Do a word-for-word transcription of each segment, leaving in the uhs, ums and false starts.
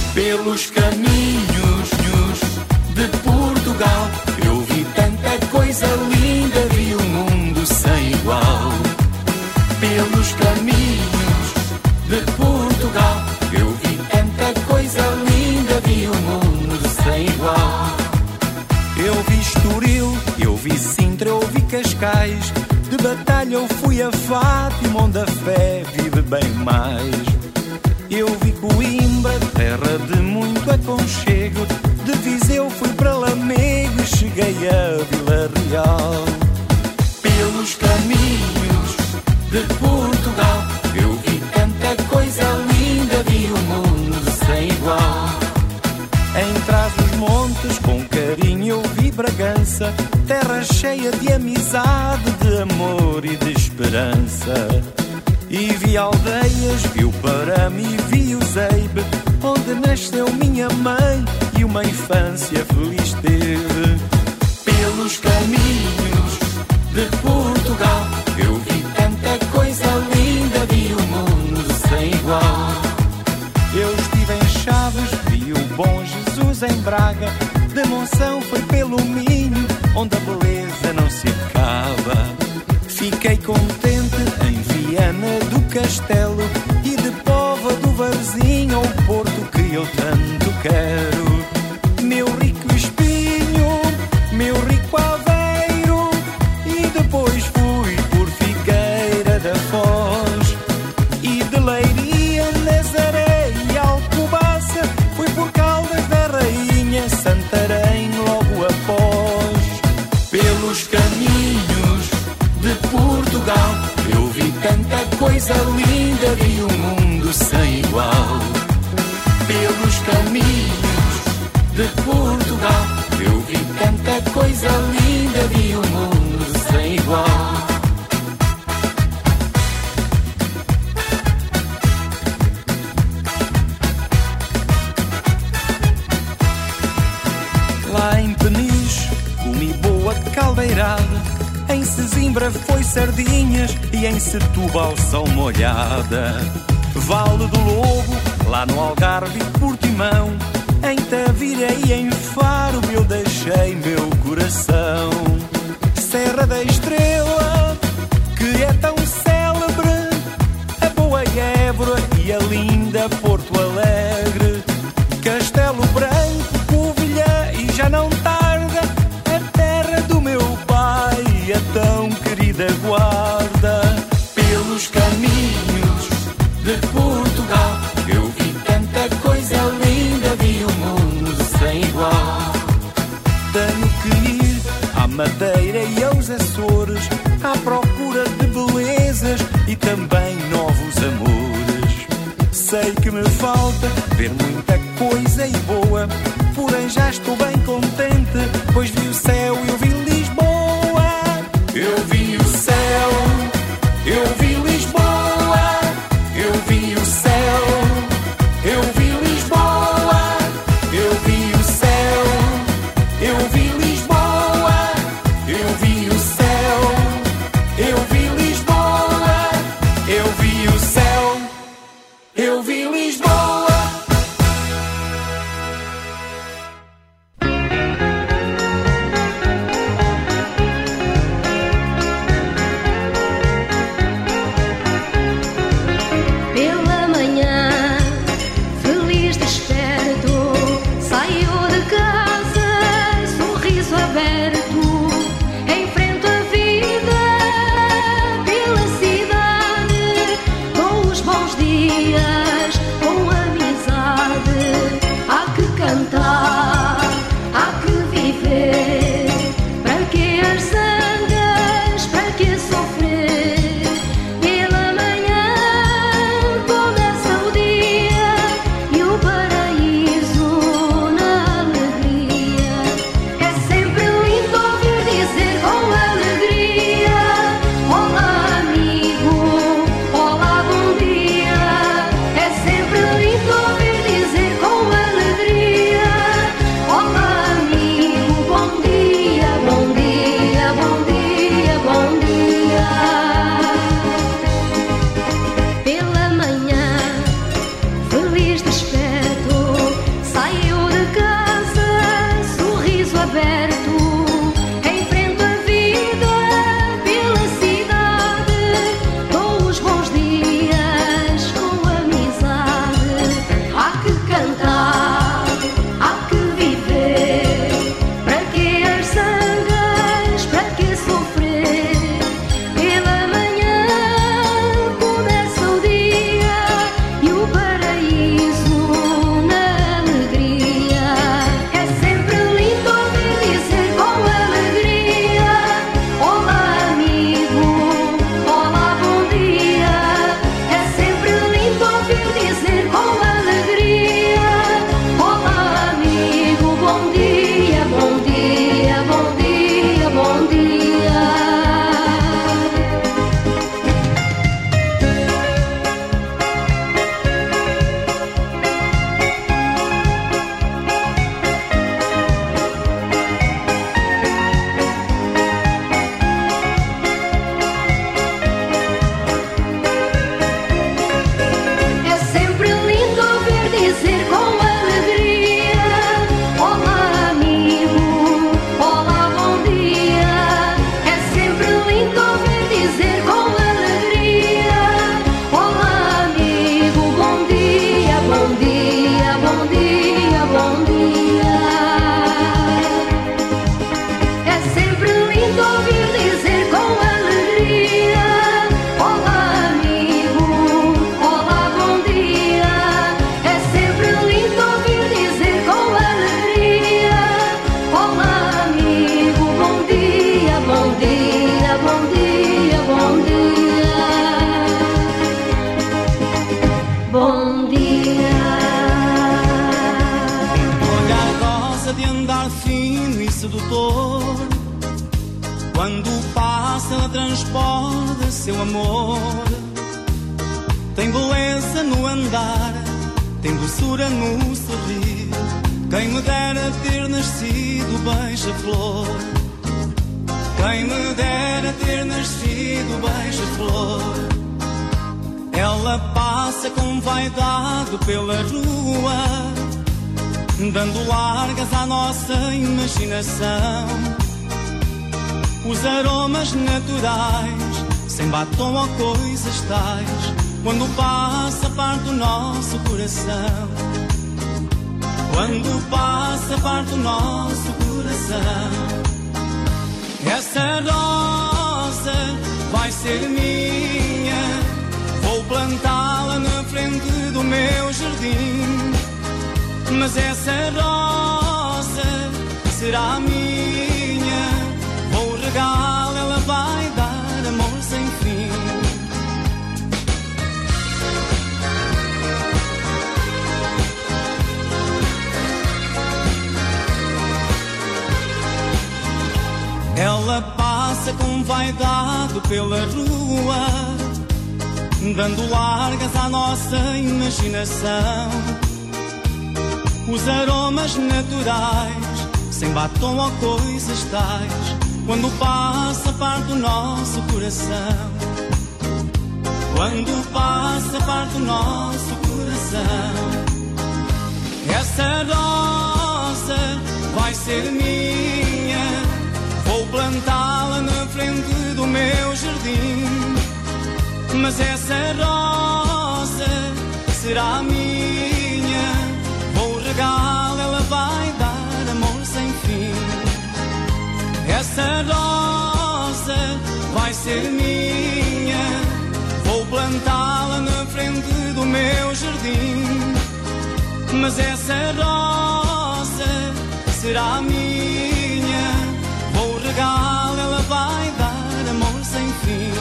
Pelos caminhos de Portugal eu vi tanta coisa linda, vi um mundo sem igual. Pelos caminhos de Portugal eu vi tanta coisa linda, vi um mundo sem igual. Eu vi Estoril, eu vi Sintra, eu vi Cascais. De Batalha eu fui a Fátima, onde a fé vive bem mais. Eu vi Coimbra, terra de muito aconchego. De Viseu fui para Lamego, cheguei a Vila Real. Pelos caminhos de Portugal eu vi tanta coisa linda, vi um mundo sem igual. Em Trás-os-Montes com carinho eu vi Bragança, terra cheia de amizade, de amor e de esperança. E vi aldeias, vi o Parame e vi o Zeibe, onde nasceu minha mãe e uma infância feliz teve. Pelos caminhos de Portugal eu vi tanta coisa linda, vi o mundo sem igual. Eu estive em Chaves, vi o Bom Jesus em Braga. De Monção foi pelo Minho, onde a beleza não se acaba. Fiquei contente em Viana do Castelo e de Póvoa do Varzim ao Porto que eu tanto quero. Meu rico Espinho, meu rico Aveiro, e depois fui por Figueira da Foz. E de Leiria, Nazaré e Alcobaça fui por Caldas da Rainha, Santarém logo após. Pelos caminhos de Portugal eu vi tanta coisa linda, vi um mundo sem igual. Pelos caminhos de Portugal eu vi tanta coisa linda, vi um mundo sem igual. Lá em Peniche comi boa caldeirada. Em Sesimbra foi sardinhas e em Setúbal são molhada. Vale do Lobo, lá no Algarve e Portimão. Em Tavira e em Faro eu deixei meu coração. Serra da Estrela, que é tão célebre, a boa Évora e a linda Porto Alegre. Castelo Branco, Covilhã e já não tarda, a terra do meu pai, a tão querida Guarda. Pelos caminhos de Portugal eu vi tanta coisa linda, vi um mundo sem igual. Tenho que ir à Madeira e aos Açores à procura de belezas e também novos amores. Sei que me falta ver muita coisa e boa, porém já estou bem contente, pois vi o céu e eu vi Lisboa. Eu vi o céu, eu vi Lisboa, eu vi o céu, eu vi Lisboa, eu vi o céu, eu vi Lisboa, eu vi o céu, eu vi Lisboa, eu vi o céu, eu vi Lisboa. Sempre lindo ouvir dizer sedutor. Quando passa ela transporta seu amor. Tem beleza no andar, tem doçura no sorrir. Quem me dera ter nascido beija-flor. Quem me dera ter nascido beija-flor. Ela passa com vaidade pela rua, dando largas à nossa imaginação. Os aromas naturais, sem batom ou coisas tais, quando passa parte do nosso coração. Quando passa parte do nosso coração. Essa rosa vai ser minha, vou plantá-la na frente do meu jardim. Mas essa rosa será minha, vou regá-la, ela vai dar amor sem fim. Ela passa com vaidade pela rua, dando largas à nossa imaginação. Os aromas naturais, sem batom ou coisas tais, quando passa parte do nosso coração. Quando passa parte do nosso coração. Essa rosa vai ser minha, vou plantá-la na frente do meu jardim. Mas essa rosa será minha, vou regá-la, ela vai dar amor sem fim. Essa rosa vai ser minha, vou plantá-la na frente do meu jardim. Mas essa rosa será minha, vou regá-la, ela vai dar amor sem fim.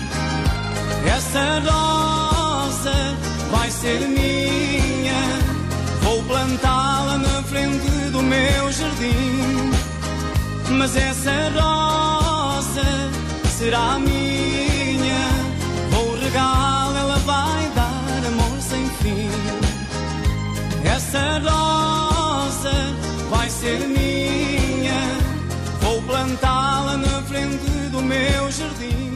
Essa rosa vai ser minha, vou plantá-la na frente do meu jardim. Mas essa rosa será minha, vou regá-la, ela vai dar amor sem fim. Essa rosa vai ser minha, vou plantá-la na frente do meu jardim.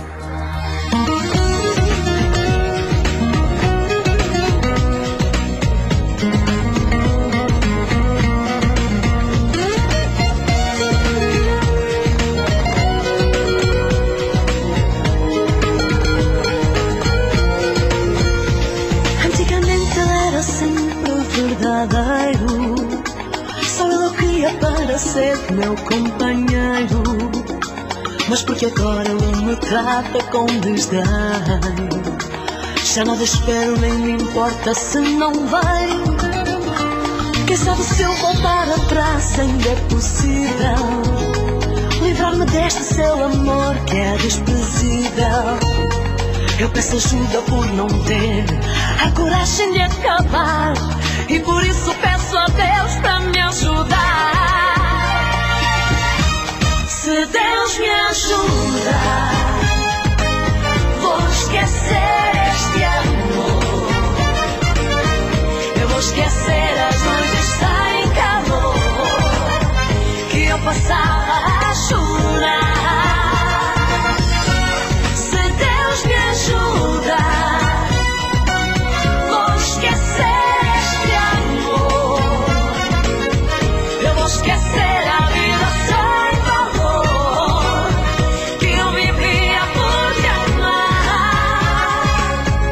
Antigamente ele era sempre verdadeiro, só ele queria para ser meu companheiro. Mas porque agora ele me trata com desdém, já nada espero nem me importa se não vem. Quem sabe se eu voltar atrás ainda é possível livrar-me deste seu amor que é desprezível. Eu peço ajuda por não ter a coragem de acabar, e por isso peço a Deus para me ajudar. Se Deus me ajuda, vou esquecer este amor. Eu vou esquecer as noites sem calor que eu passava a chorar. Se Deus me ajuda, vou esquecer este amor. Eu vou esquecer a vida sem valor que eu vivia por te amar.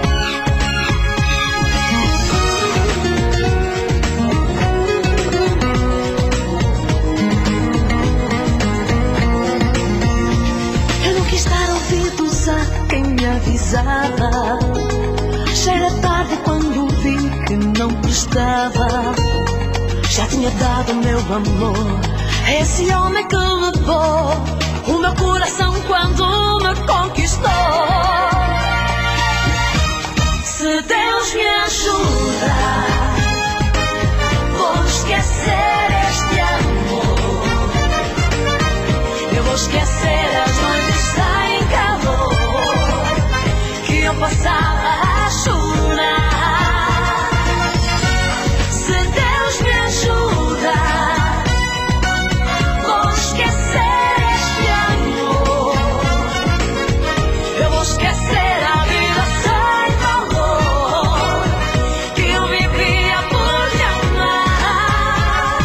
Eu não quis dar ouvidos a quem me avisava. Já era tarde quando vi que não prestava. Já tinha dado meu amor a esse homem que levou o meu coração quando me conquistou. Se Deus me ajuda, vou esquecer este amor. vou esquecer as noites sem calor que eu passava a chorar. Se Deus me ajuda, vou esquecer este amor. Eu vou esquecer a vida sem valor que eu vivia por te amar.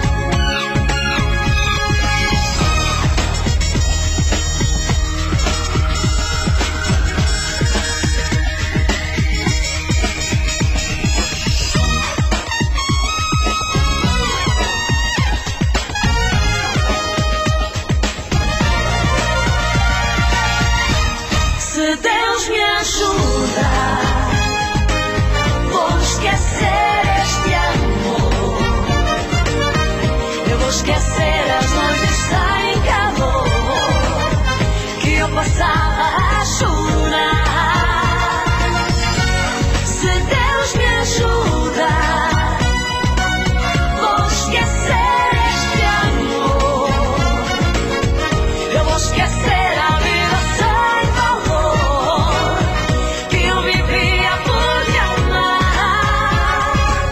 Se Deus me ajuda, vou esquecer este amor. Eu vou esquecer as noites sem calor que eu passava a chorar. Se Deus me ajuda, vou esquecer este amor. Eu vou esquecer a vida sem valor que eu vivia por te amar.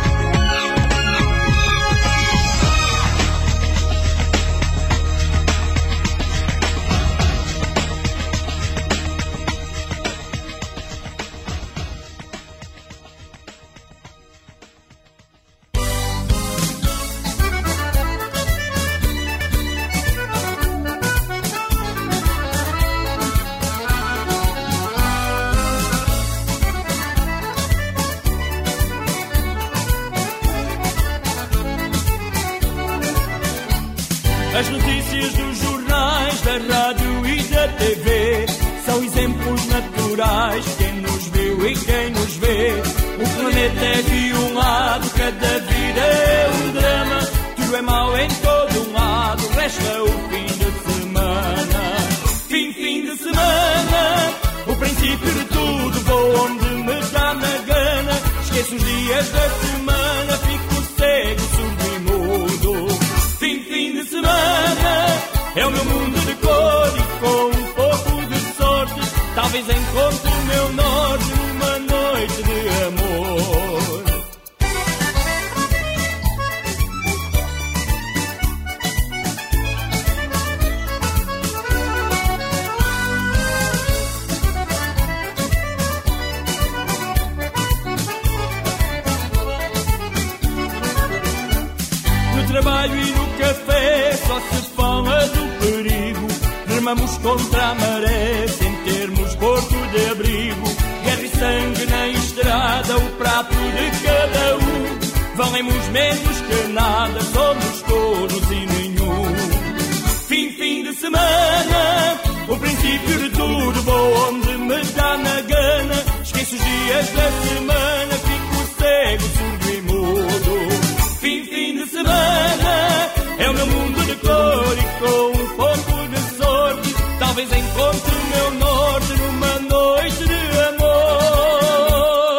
As notícias dos jornais, da rádio e da T V são exemplos naturais. Quem nos viu e quem nos vê. O planeta é de um lado, cada vida é um drama. Tudo é mau em todo um lado, resta o fim de semana. Fim, fim de semana, o princípio de tudo. Vou onde me dá na gana. Esqueço os dias da semana, fico cego, surdo e mudo. Fim, fim de semana, é o meu mundo de cor e com um pouco de sorte talvez encontre o meu norte numa noite de amor. No trabalho e no café só se fala do perigo. Remamos contra a maré sem termos porto de abrigo. Guerra e sangue na estrada, o prato de cada um. Valemos menos que nada, somos todos e nenhum. Fim, fim de semana, o princípio de tudo. Vou onde me dá na gana. Esqueço os dias da semana, fico cego, surdo e mudo. Fim, fim de semana, é o meu mundo de cor e com um pouco de sorte talvez encontre o meu norte numa noite de amor.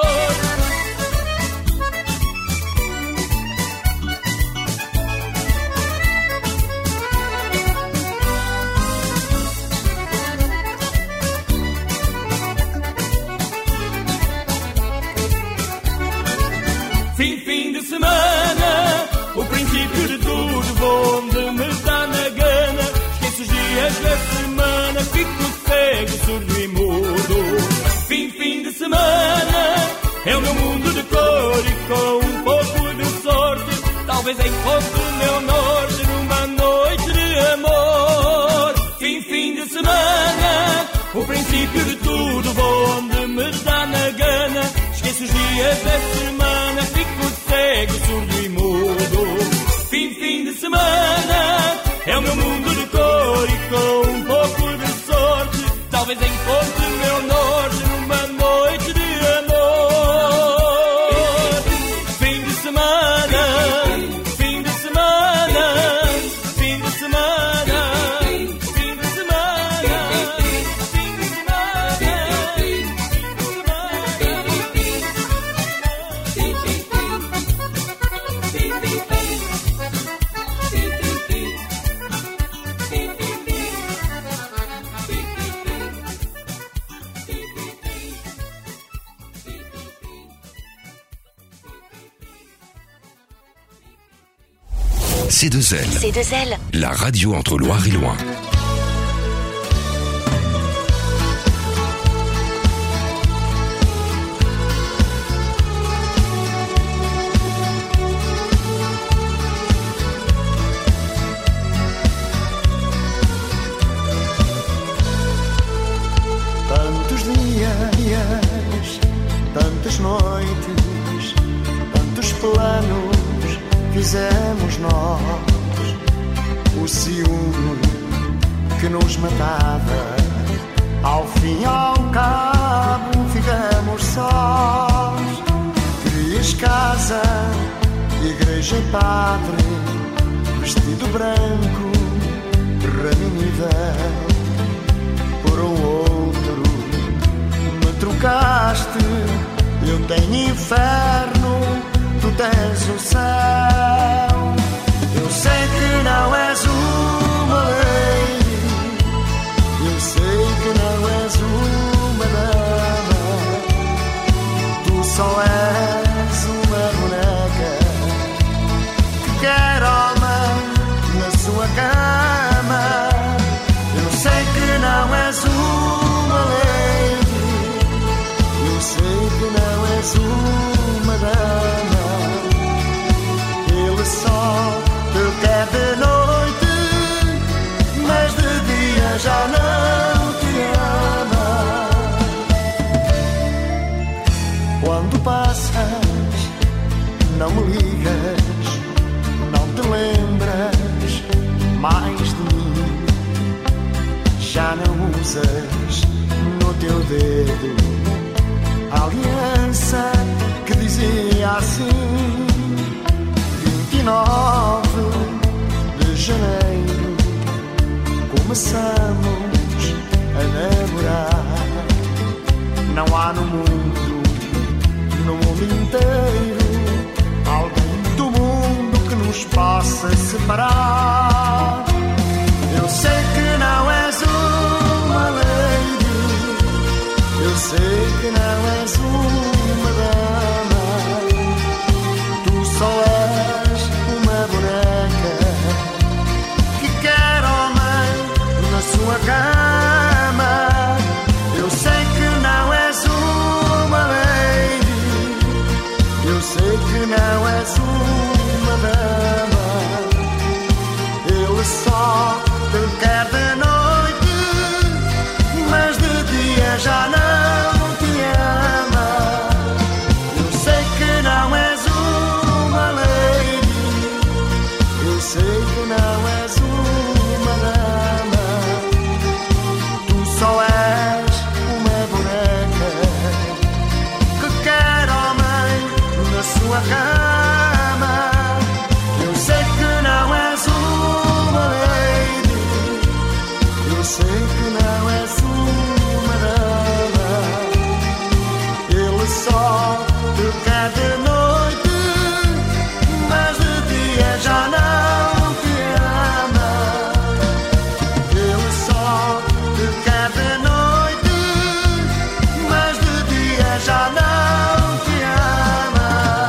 Fim, fim de semana, o princípio de tudo. Vou onde me dá na gana. Esqueço os dias da semana, fico cego, surdo e mudo. Fim, fim de semana, é o meu mundo de cor e com um pouco de sorte talvez encontre o meu norte numa noite de amor. Fim, fim de semana, o princípio de tudo. Vou onde me dá na gana. Esqueço os dias da semana, fico cego, surdo e mudo. Fim, fim de semana, é o meu mundo de cor e com um pouco de sorte talvez encontre o meu norte numa noite de amor. Fim de semana, fim de semana, fim de semana, fim de semana, fim de semana. C deux L. C deux L. La radio entre Loire et Loing. Tantos dias, tantas noites, tantos planos fizemos nós. O ciúme que nos matava, ao fim e ao cabo ficamos sós. Querias casa, igreja e padre, vestido branco, raminível. Por um outro me trocaste, eu tenho inferno, tu tens o céu. Eu sei que não és uma lady, eu sei que não és uma dama, tu só és uma boneca que quer homem na sua cama. Eu sei que não és uma lady, eu sei que não és uma dama, ele só te quer de noite, mas de dia já não te ama. Quando passas, não me ligas, não te lembras mais de mim. Já não usas no teu dedo a aliança que dizia assim: vinte e nove de janeiro começamos a namorar. Não há no mundo, no mundo inteiro, alguém do mundo que nos possa separar. Eu sei que não és uma lady, eu sei que não és uma dama, tu só és uma boneca que quer homem na sua cama. Eu sei que não és uma lady, eu sei que não és uma dama, ele só te quer de noite, mas de dia já não te ama. Eu sei que não és uma lady, eu sei que não és uma dama, tu só és uma boneca que quer homem na sua cama. Eu sei que não és uma lady, eu sei que não és uma dama, ele só te quer de noite, mas de dia já não te ama. Ele só te quer de noite, mas de dia já não te ama.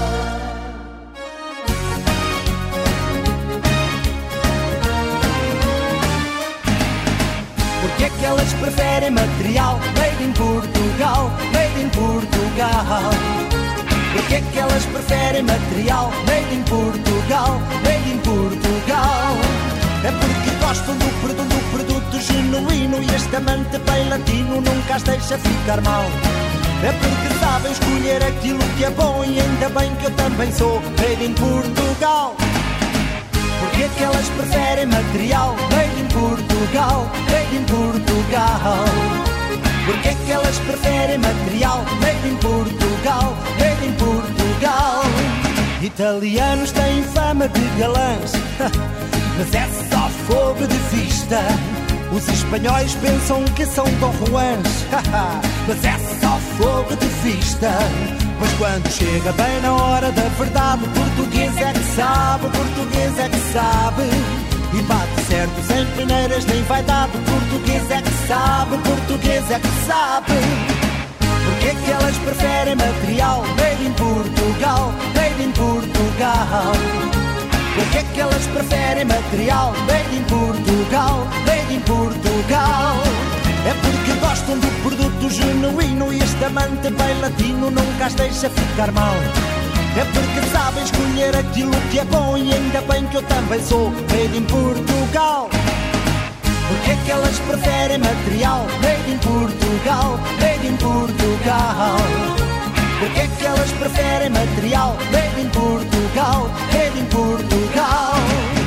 Porque é que elas preferem material made in Portugal, made in Portugal? Porque é que elas preferem material made in Portugal, made in Portugal? É porque gostam do produto, do produto genuíno, e este amante bem latino nunca as deixa ficar mal. É porque sabem escolher aquilo que é bom, e ainda bem que eu também sou made in Portugal. Porque é que elas preferem material made in Portugal, made in Portugal? Porque é que elas preferem material made in Portugal, made in Portugal? Italianos têm fama de galãs, mas é só fogo de vista. Os espanhóis pensam que são Dom Juans, mas é só fogo de vista. Mas quando chega bem na hora da verdade, o português é que sabe, o português é que sabe. E bate certo sem peneiras nem vaidade, o português é que sabe, o português é que sabe. Porque é que elas preferem material made in Portugal, made in Portugal? Porque Porque é que elas preferem material made in Portugal, made in Portugal? É porque gostam do produto genuíno e este amante bem latino nunca as deixa ficar mal. É porque sabem escolher aquilo que é bom e ainda bem que eu também sou made in Portugal. Porque é que elas preferem material made in Portugal, made in Portugal? Porque é que elas preferem material made in Portugal, made in Portugal?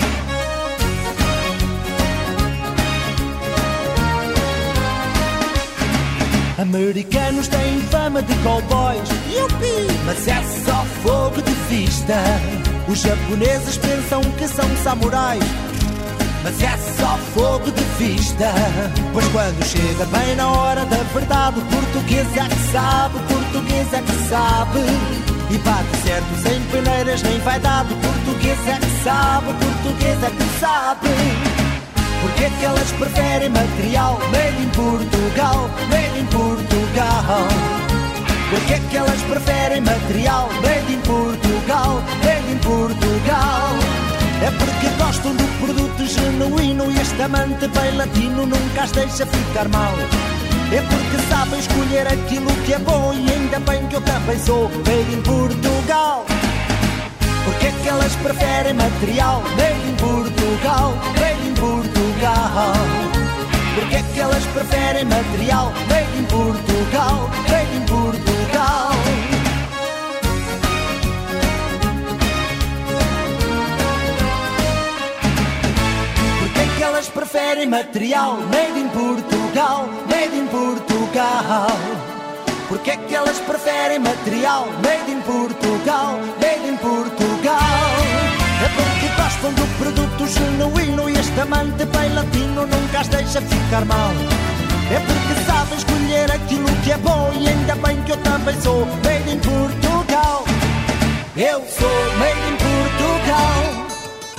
Americanos têm fama de cowboys, yupi, mas é só fogo de vista. Os japoneses pensam que são samurais, mas é só fogo de vista. Pois quando chega bem na hora da verdade, o português é que sabe, o português é que sabe. E bate certo sem peneiras nem vaidade, o português é que sabe, o português é que sabe. Porque é que elas preferem material made in Portugal, made in Portugal? Porque é que elas preferem material made in Portugal, made in Portugal? É porque gostam do produto genuíno e este amante bem latino nunca as deixa ficar mal. É porque sabem escolher aquilo que é bom e ainda bem que eu também sou made in Portugal. Porque é que elas preferem material made in Portugal, made in Portugal? Porque é que elas preferem material made in Portugal, made in Portugal? Porque é que elas preferem material made in Portugal, made in Portugal? Porque é que elas preferem material made in Portugal, made in Portugal? É porque gostam do produto genuíno e este amante bem latino nunca as deixa ficar mal. É porque sabem escolher aquilo que é bom e ainda bem que eu também sou made in Portugal. Eu sou made in Portugal.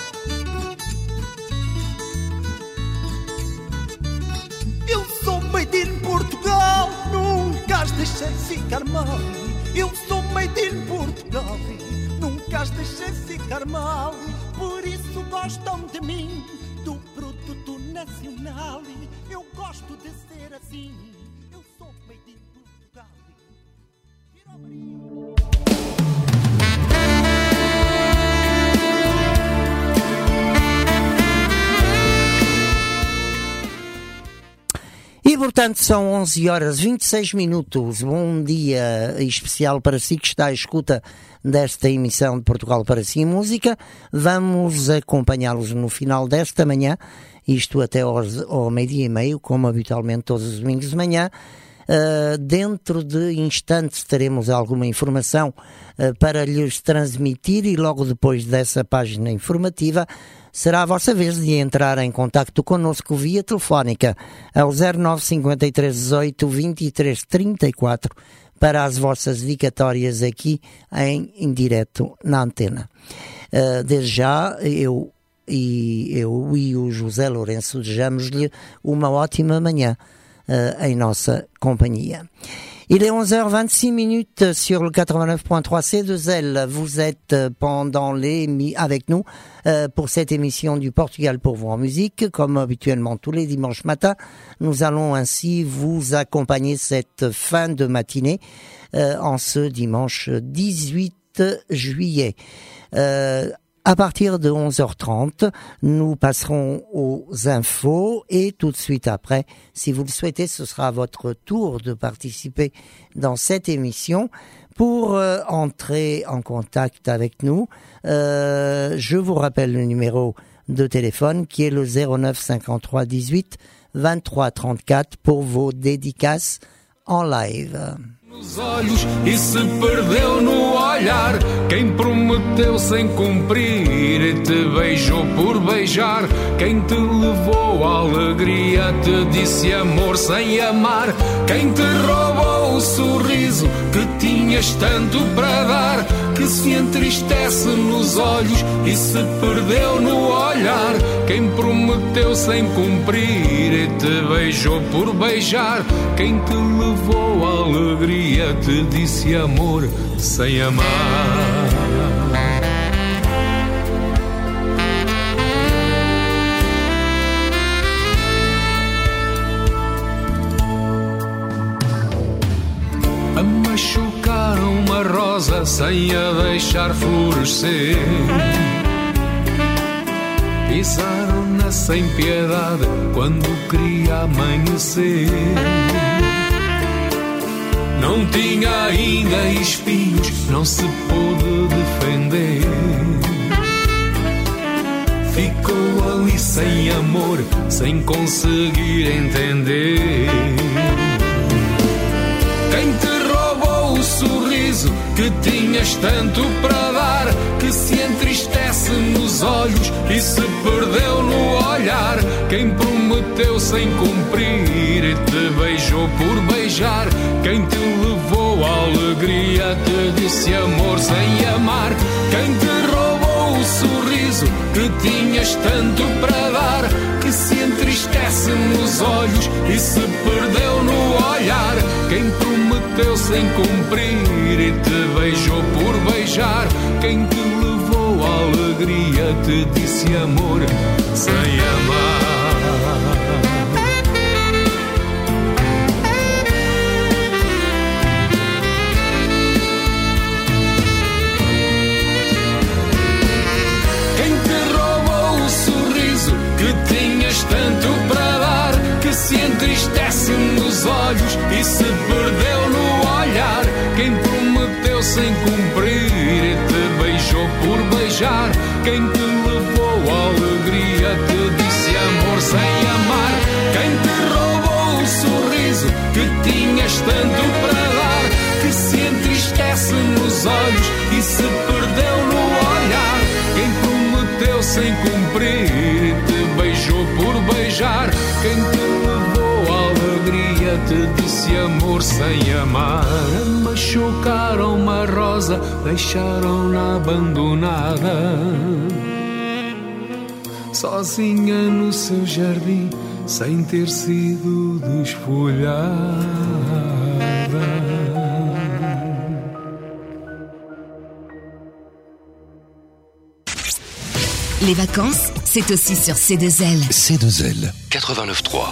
Eu sou made in Portugal, nunca as deixei ficar mal. Eu sou made in Portugal, nunca as deixei ficar mal. Por isso gostam de mim, do produto nacional. Eu gosto de ser assim. Eu sou made in Portugal. E, portanto, são onze horas e vinte e seis minutos. Bom dia especial para si que está à escuta desta emissão de Portugal para si Música. Vamos acompanhá-los no final desta manhã, isto até aos, ao meio-dia e meio, como habitualmente todos os domingos de manhã. Uh, dentro de instantes teremos alguma informação uh, para lhes transmitir e logo depois dessa página informativa será a vossa vez de entrar em contacto connosco via telefónica ao zero nove cinco três dezoito vinte e três trinta e quatro para as vossas dedicatórias aqui em, em direto na antena. Uh, desde já eu e, eu e o José Lourenço desejamos-lhe uma ótima manhã uh, em nossa companhia. Il est onze heures vingt-six minutes sur le quatre-vingt-neuf point trois C deux L. Vous êtes pendant les avec nous euh, pour cette émission du Portugal pour vous en musique. Comme habituellement tous les dimanches matins, nous allons ainsi vous accompagner cette fin de matinée euh, en ce dimanche dix-huit juillet. Euh, À partir de onze heures trente, nous passerons aux infos et tout de suite après, si vous le souhaitez, ce sera votre tour de participer dans cette émission. Pour euh, entrer en contact avec nous, euh, je vous rappelle le numéro de téléphone qui est le zéro neuf cinquante-trois dix-huit vingt-trois trente-quatre pour vos dédicaces en live. Nos olhos e se perdeu no olhar. Quem prometeu sem cumprir e te beijou por beijar. Quem te levou à alegria te disse amor sem amar. Quem te roubou o sorriso que tinhas tanto para dar. Que se entristece nos olhos e se perdeu no olhar. Quem prometeu sem cumprir e te beijou por beijar. Quem te levou à alegria te disse amor sem amar. rosa sem a deixar florescer. Pisaram-na sem piedade quando queria amanhecer. Não tinha ainda espinhos, não se pôde defender. Ficou ali sem amor, sem conseguir entender. Quem te roubou o sorriso que tinhas tanto para dar, que se entristece nos olhos e se perdeu no olhar? Quem prometeu sem cumprir e te beijou por beijar? Quem te levou à alegria, te disse amor sem amar? Quem te roubou o sorriso que tinhas tanto para dar, que se entristece nos olhos e se perdeu no olhar? Quem prometeu sem cumprir e te beijou por beijar? Quem te levou à alegria, te disse amor sem amar? Tanto para dar, que se entristece nos olhos e se perdeu no olhar? Quem prometeu sem cumprir e te beijou por beijar? Quem te levou à alegria, te disse amor sem amar? Quem te roubou o sorriso que tinhas tanto para dar, que se entristece nos olhos e se perdeu no olhar? Quem prometeu sem cumprir e te beijou por beijar? Quem te levou à alegria, te disse amor sem amar? Machucaram uma rosa, deixaram-na abandonada, sozinha no seu jardim, sem ter sido desfolhada. Les vacances, c'est aussi sur C deux L. C deux L, quatre-vingt-neuf trois.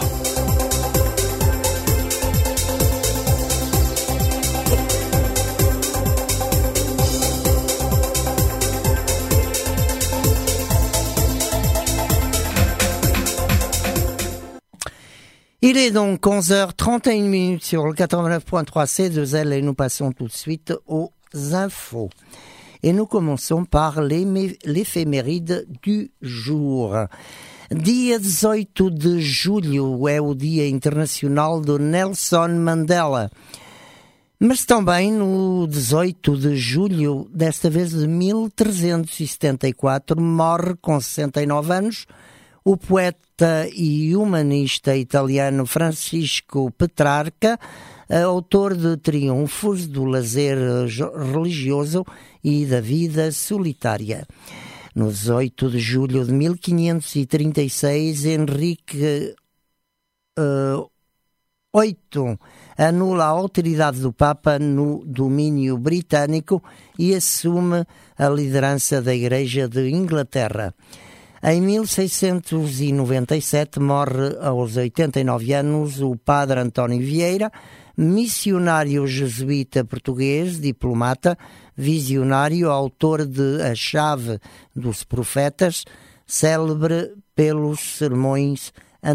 Il est donc onze heures trente et une minutes sur le quatre-vingt-neuf point trois C deux L et nous passons tout de suite aux infos. Et nous commençons par l'efeméride du jour. Dia dezoito de julho é o Dia Internacional do Nelson Mandela. Mas também no dezoito de julho, desta vez de mil trezentos e setenta e quatro, morre com sessenta e nove anos o poeta e humanista italiano Francisco Petrarca, autor de Triunfos, do Lazer Religioso e da Vida Solitária. No dezoito de julho de mil quinhentos e trinta e seis, Henrique uh, oito anula a autoridade do Papa no domínio britânico e assume a liderança da Igreja de Inglaterra. Em mil seiscentos e noventa e sete morre aos oitenta e nove anos o padre António Vieira, missionário jesuíta português, diplomata, visionário, autor de A Chave dos Profetas, célebre pelos sermões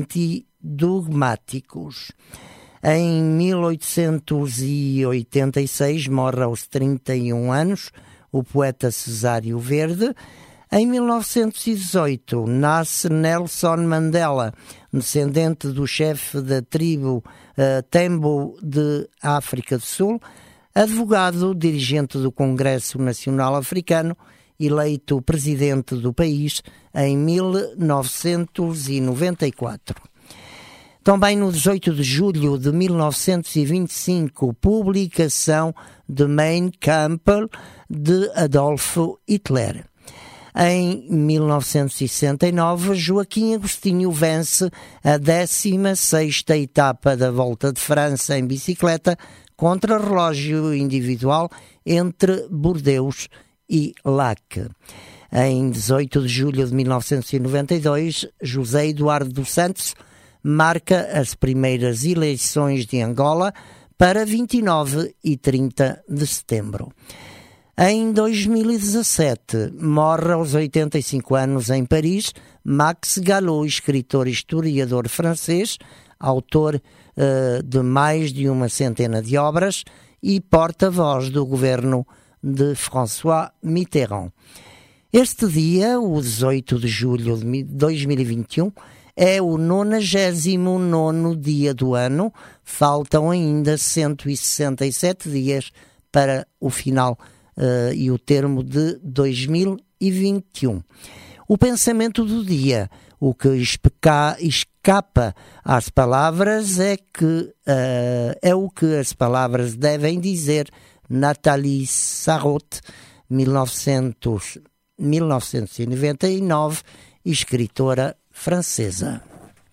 antidogmáticos. Em mil oitocentos e oitenta e seis morre aos trinta e um anos o poeta Cesário Verde. Em mil novecentos e dezoito nasce Nelson Mandela, descendente do chefe da tribo uh, Tembo de África do Sul, advogado, dirigente do Congresso Nacional Africano, eleito presidente do país em mil novecentos e noventa e quatro. Também no dezoito de julho de mil novecentos e vinte e cinco, publicação de Mein Kampf de Adolfo Hitler. Em mil novecentos e sessenta e nove, Joaquim Agostinho vence a décima sexta etapa da Volta de França em bicicleta contra relógio individual entre Bordeaux e Lac. Em dezoito de julho de mil novecentos e noventa e dois, José Eduardo dos Santos marca as primeiras eleições de Angola para vinte e nove e trinta de setembro. Em dois mil e dezassete, morre aos oitenta e cinco anos em Paris Max Gallo, escritor e historiador francês, autor uh, de mais de uma centena de obras e porta-voz do governo de François Mitterrand. Este dia, o dezoito de julho de dois mil e vinte e um, é o nonagésimo nono dia do ano. Faltam ainda cento e sessenta e sete dias para o final uh, e o termo de dois mil e vinte e um. O pensamento do dia, o que especa, escapa às palavras é que uh, é o que as palavras devem dizer. Nathalie Sarraute, mil novecentos, mil novecentos e noventa e nove, escritora francesa.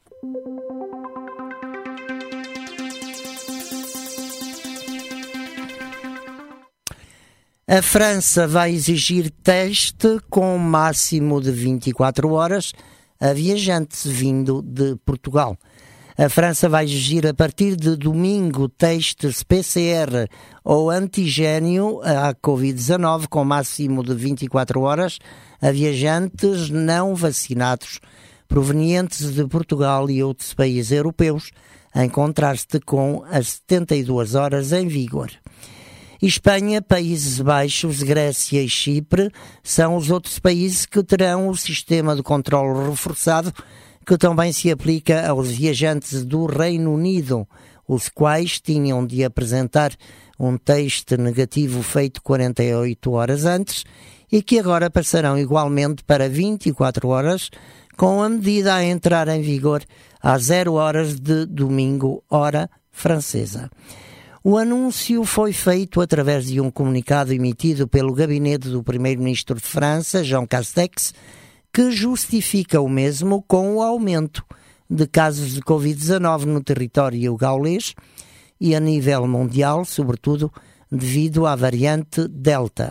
A França vai exigir teste com máximo de vinte e quatro horas a viajantes vindo de Portugal. A França vai exigir a partir de domingo testes P C R ou antigênio à covid dezanove com máximo de vinte e quatro horas a viajantes não vacinados provenientes de Portugal e outros países europeus, em contraste com as setenta e duas horas em vigor. Espanha, Países Baixos, Grécia e Chipre são os outros países que terão o sistema de controle reforçado que também se aplica aos viajantes do Reino Unido, os quais tinham de apresentar um teste negativo feito quarenta e oito horas antes e que agora passarão igualmente para vinte e quatro horas, com a medida a entrar em vigor às zero horas de domingo, hora francesa. O anúncio foi feito através de um comunicado emitido pelo gabinete do primeiro-ministro de França, Jean Castex, que justifica o mesmo com o aumento de casos de covid dezanove no território gaulês e a nível mundial, sobretudo devido à variante Delta.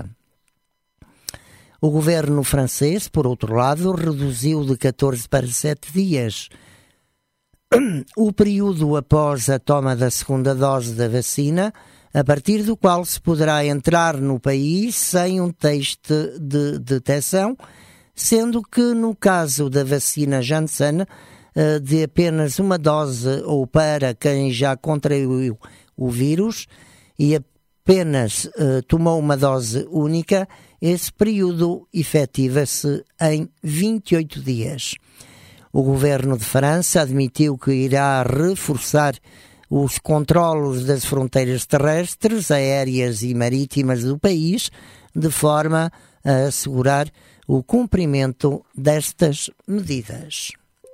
O governo francês, por outro lado, reduziu de catorze para sete dias o período após a toma da segunda dose da vacina, a partir do qual se poderá entrar no país sem um teste de detecção, sendo que no caso da vacina Janssen, de apenas uma dose ou para quem já contraiu o vírus e apenas uh, tomou uma dose única, esse período efetiva-se em vinte e oito dias. O governo de França admitiu que irá reforçar os controlos das fronteiras terrestres, aéreas e marítimas do país, de forma a assegurar o cumprimento destas medidas.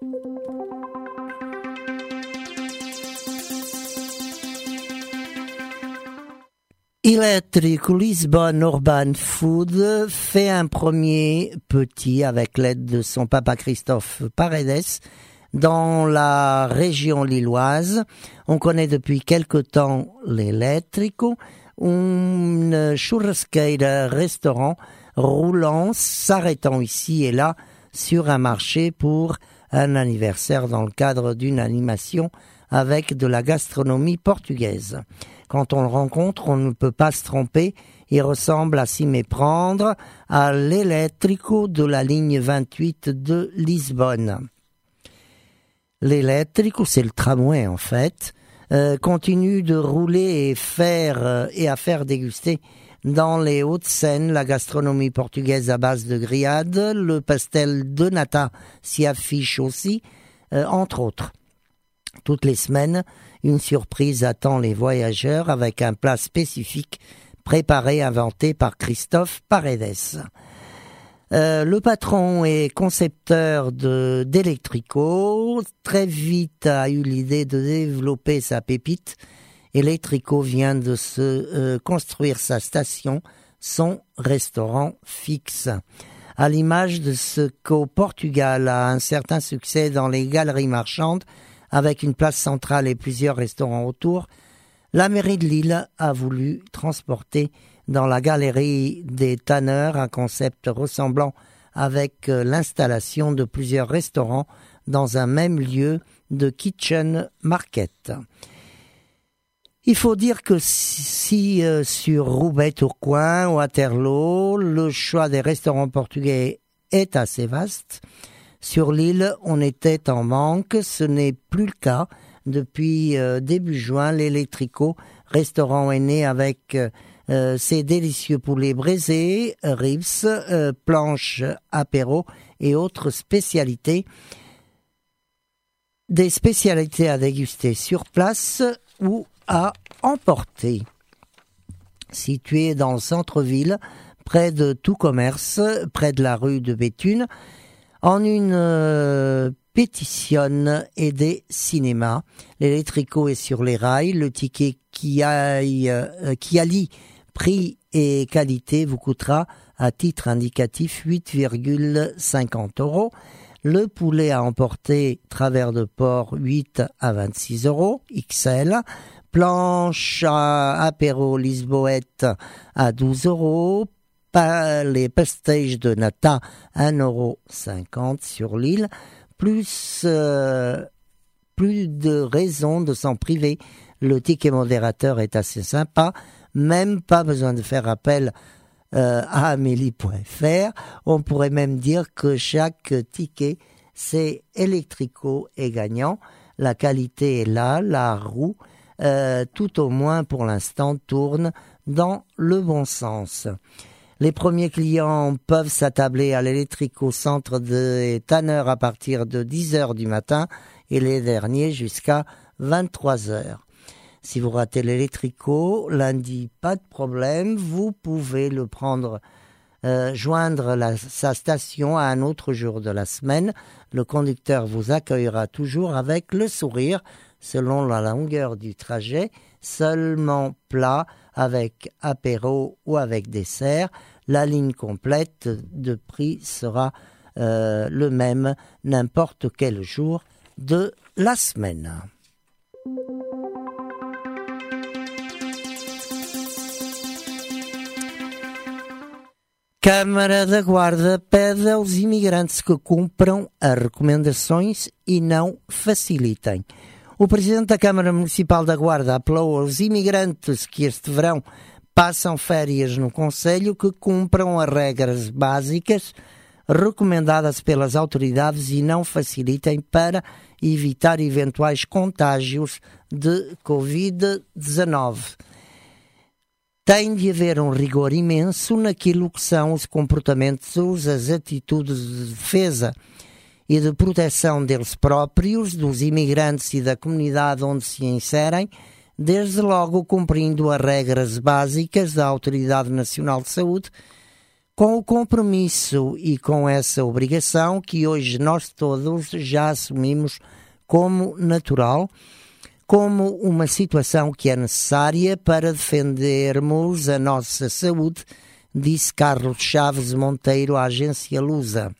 Electric Lisbon Urban Food fait un premier petit avec l'aide de son papa Christophe Paredes dans la région lilloise. On connaît depuis quelque temps l'Elétrico, un churrasqueira restaurant roulant, s'arrêtant ici et là sur un marché pour un anniversaire dans le cadre d'une animation avec de la gastronomie portugaise. Quand on le rencontre, on ne peut pas se tromper. Il ressemble à s'y méprendre à l'Elétrico de la ligne vingt-huit de Lisbonne. L'Elétrico, c'est le tramway en fait, euh, continue de rouler et, faire, euh, et à faire déguster dans les Hauts-de-Seine la gastronomie portugaise à base de grillades. Le pastel de nata s'y affiche aussi, euh, entre autres. Toutes les semaines, une surprise attend les voyageurs avec un plat spécifique préparé, inventé par Christophe Paredes. Euh, le patron et concepteur de d'Elétrico, très vite a eu l'idée de développer sa pépite. Elétrico vient de se euh, construire sa station, son restaurant fixe. À l'image de ce qu'au Portugal a un certain succès dans les galeries marchandes, avec une place centrale et plusieurs restaurants autour, la mairie de Lille a voulu transporter dans la galerie des tanneurs un concept ressemblant avec l'installation de plusieurs restaurants dans un même lieu de kitchen market. Il faut dire que si, si euh, sur Roubaix-Tourcoing, Waterloo, le choix des restaurants portugais est assez vaste, sur l'île, on était en manque. Ce n'est plus le cas. Depuis euh, début juin, l'Electrico restaurant est né avec euh, ses délicieux poulets braisés, ribs, euh, planches apéro et autres spécialités. Des spécialités à déguster sur place ou à emporter. Situé dans le centre-ville, près de tout commerce, près de la rue de Béthune, en une euh, pétitionne et des cinémas. L'Electrico est sur les rails. Le ticket qui, aille, euh, qui allie prix et qualité vous coûtera à titre indicatif huit virgule cinquante euros. Le poulet à emporter travers de porc huit à vingt-six euros, X L. Planche à apéro Lisboète à douze euros. Pa- les pastéis de nata un euro cinquante sur l'île. Plus, euh, plus de raisons de s'en priver. Le ticket modérateur est assez sympa. Même pas besoin de faire appel euh, à Amélie point F R. On pourrait même dire que chaque ticket, c'est Electrico et gagnant. La qualité est là, la roue, euh, tout au moins pour l'instant, tourne dans le bon sens. Les premiers clients peuvent s'attabler à l'Electrico centre de Tanneur à partir de dix heures du matin et les derniers jusqu'à vingt-trois heures. Si vous ratez l'Electrico, lundi, pas de problème, vous pouvez le prendre, euh, joindre la, sa station à un autre jour de la semaine. Le conducteur vous accueillera toujours avec le sourire, selon la longueur du trajet, seulement plat avec apéro ou avec dessert. La ligne complète de prix sera euh, le même n'importe quel jour de la semaine. Câmara da Guarda pede aos imigrantes que cumpram as recomendações e não facilitem. O presidente da Câmara Municipal da Guarda apelou aos imigrantes que este verão passam férias no concelho que cumpram as regras básicas recomendadas pelas autoridades e não facilitem para evitar eventuais contágios de covid dezenove. Tem de haver um rigor imenso naquilo que são os comportamentos, as atitudes de defesa e de proteção deles próprios, dos imigrantes e da comunidade onde se inserem, desde logo cumprindo as regras básicas da Autoridade Nacional de Saúde, com o compromisso e com essa obrigação que hoje nós todos já assumimos como natural, como uma situação que é necessária para defendermos a nossa saúde, disse Carlos Chaves Monteiro à agência Lusa.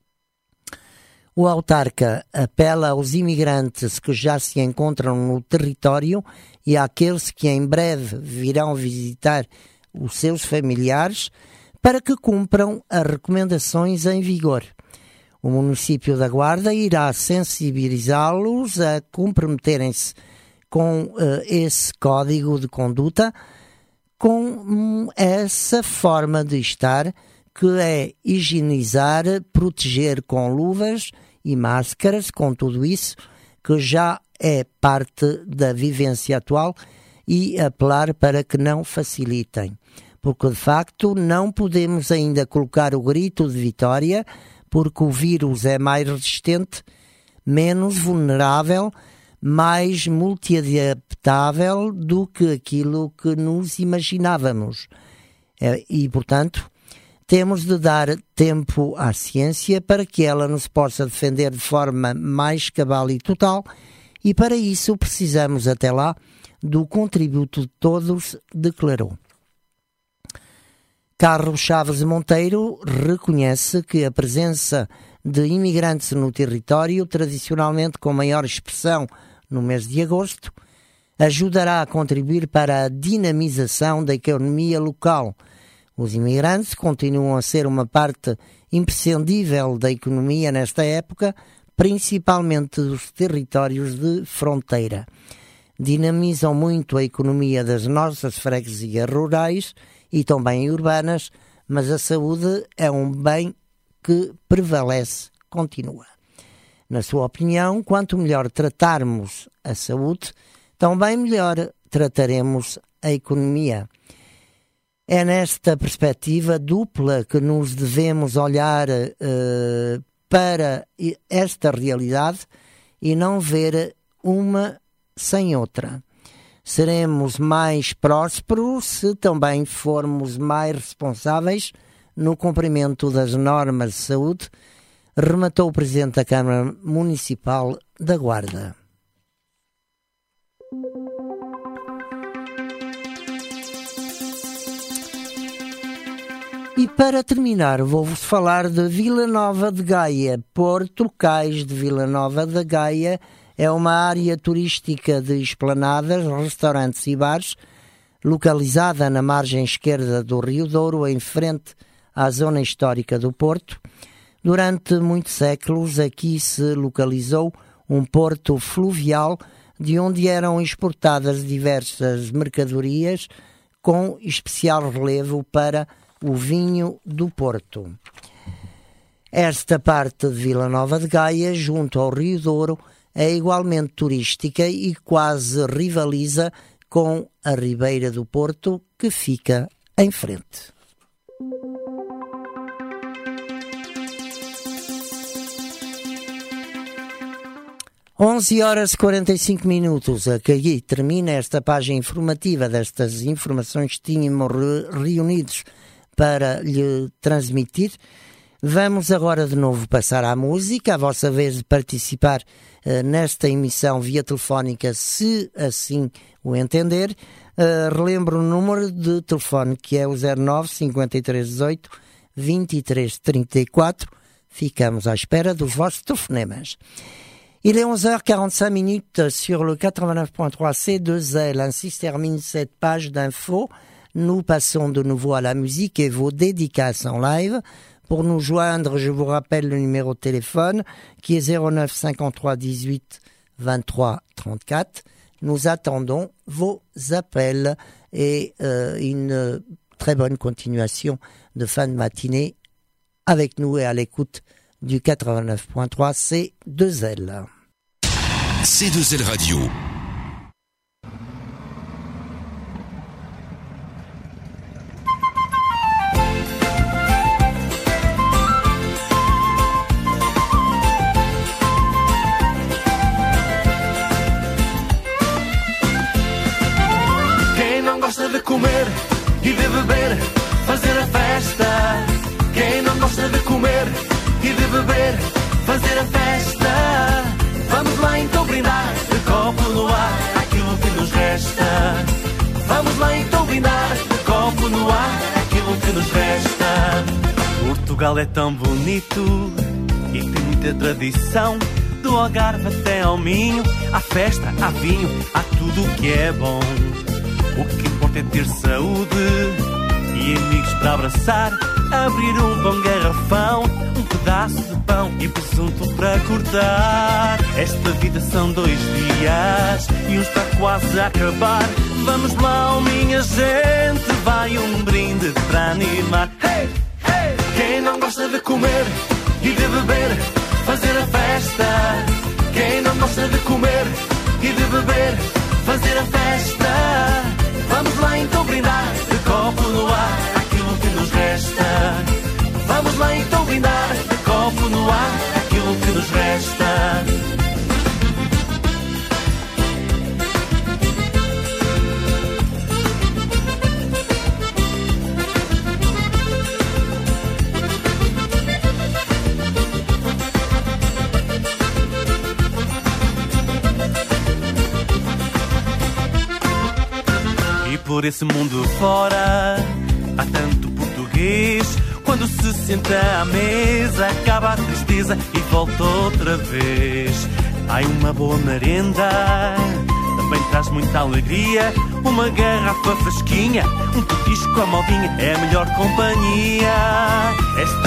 O autarca apela aos imigrantes que já se encontram no território e àqueles que em breve virão visitar os seus familiares para que cumpram as recomendações em vigor. O município da Guarda irá sensibilizá-los a comprometerem-se com uh, esse código de conduta, com um, essa forma de estar, que é higienizar, proteger com luvas e máscaras, com tudo isso, que já é parte da vivência atual, e apelar para que não facilitem. Porque, de facto, não podemos ainda colocar o grito de vitória, porque o vírus é mais resistente, menos vulnerável, mais multiadaptável do que aquilo que nos imaginávamos. E, portanto, temos de dar tempo à ciência para que ela nos possa defender de forma mais cabal e total, e para isso precisamos até lá do contributo de todos, declarou. Carlos Chaves Monteiro reconhece que a presença de imigrantes no território, tradicionalmente com maior expressão no mês de agosto, ajudará a contribuir para a dinamização da economia local. Os imigrantes continuam a ser uma parte imprescindível da economia nesta época, principalmente dos territórios de fronteira. dinamizam muito a economia das nossas freguesias rurais e também urbanas, mas a saúde é um bem que prevalece, continua. Na sua opinião, quanto melhor tratarmos a saúde, tão bem melhor trataremos a economia. É nesta perspectiva dupla que nos devemos olhar uh, para esta realidade e não ver uma sem outra. Seremos mais prósperos se também formos mais responsáveis no cumprimento das normas de saúde, rematou o Presidente da Câmara Municipal da Guarda. E para terminar, vou-vos falar de Vila Nova de Gaia. Porto Cais de Vila Nova de Gaia é uma área turística de esplanadas, restaurantes e bares, localizada na margem esquerda do Rio Douro, em frente à zona histórica do Porto. Durante muitos séculos aqui se localizou um porto fluvial de onde eram exportadas diversas mercadorias com especial relevo para o vinho do Porto. Esta parte de Vila Nova de Gaia, junto ao Rio Douro, é igualmente turística e quase rivaliza com a Ribeira do Porto, que fica em frente. onze horas e quarenta e cinco minutos. Aqui termina esta página informativa destas informações que tínhamos reunidos para lhe transmitir. Vamos agora de novo passar à música, a vossa vez de participar uh, nesta emissão via telefónica, se assim o entender. Uh, relembro o número de telefone, que é o zero nove, cinquenta e três, dezoito, vinte e três, trinta e quatro. Ficamos à espera dos vossos telefonemas. Il est onze heures quarante-cinq minutes sur le quatre-vingt-neuf point trois C deux L. Ainsi se termine cette page d'infos. Nous passons de nouveau à la musique et vos dédicaces en live. Pour nous joindre, je vous rappelle le numéro de téléphone qui est zéro neuf cinquante-trois dix-huit vingt-trois trente-quatre. Nous attendons vos appels et euh, une très bonne continuation de fin de matinée avec nous et à l'écoute du quatre-vingt-neuf point trois C deux L. C deux L Radio. Quem não gosta de comer e de beber, fazer a festa. Quem não gosta de comer e de beber, fazer a festa. Vamos lá então brindar, de copo no ar, aquilo que nos resta. Vamos lá então brindar, de copo no ar, aquilo que nos resta. Portugal é tão bonito e tem muita tradição. Do Algarve até ao Minho, há festa, há vinho, há tudo o que é bom. O que importa é ter saúde e amigos para abraçar. Abrir um bom garrafão, um pedaço de pão e presunto para cortar. Esta vida são dois dias e um está quase a acabar. Vamos lá, oh minha gente, vai um brinde para animar. Hey, hey! Quem não gosta de comer e de beber, fazer a festa. Quem não gosta de comer e de beber, fazer a festa. Vamos lá então brindar, de copo no ar, aquilo que nos resta. Vamos lá então brindar, de copo no ar, aquilo que nos resta. Por esse mundo fora há tanto português. Quando se senta à mesa acaba a tristeza e volta outra vez. Há uma boa merenda, também traz muita alegria. Uma garrafa fresquinha, um petisco à moldinha, é a melhor companhia. Esta vida são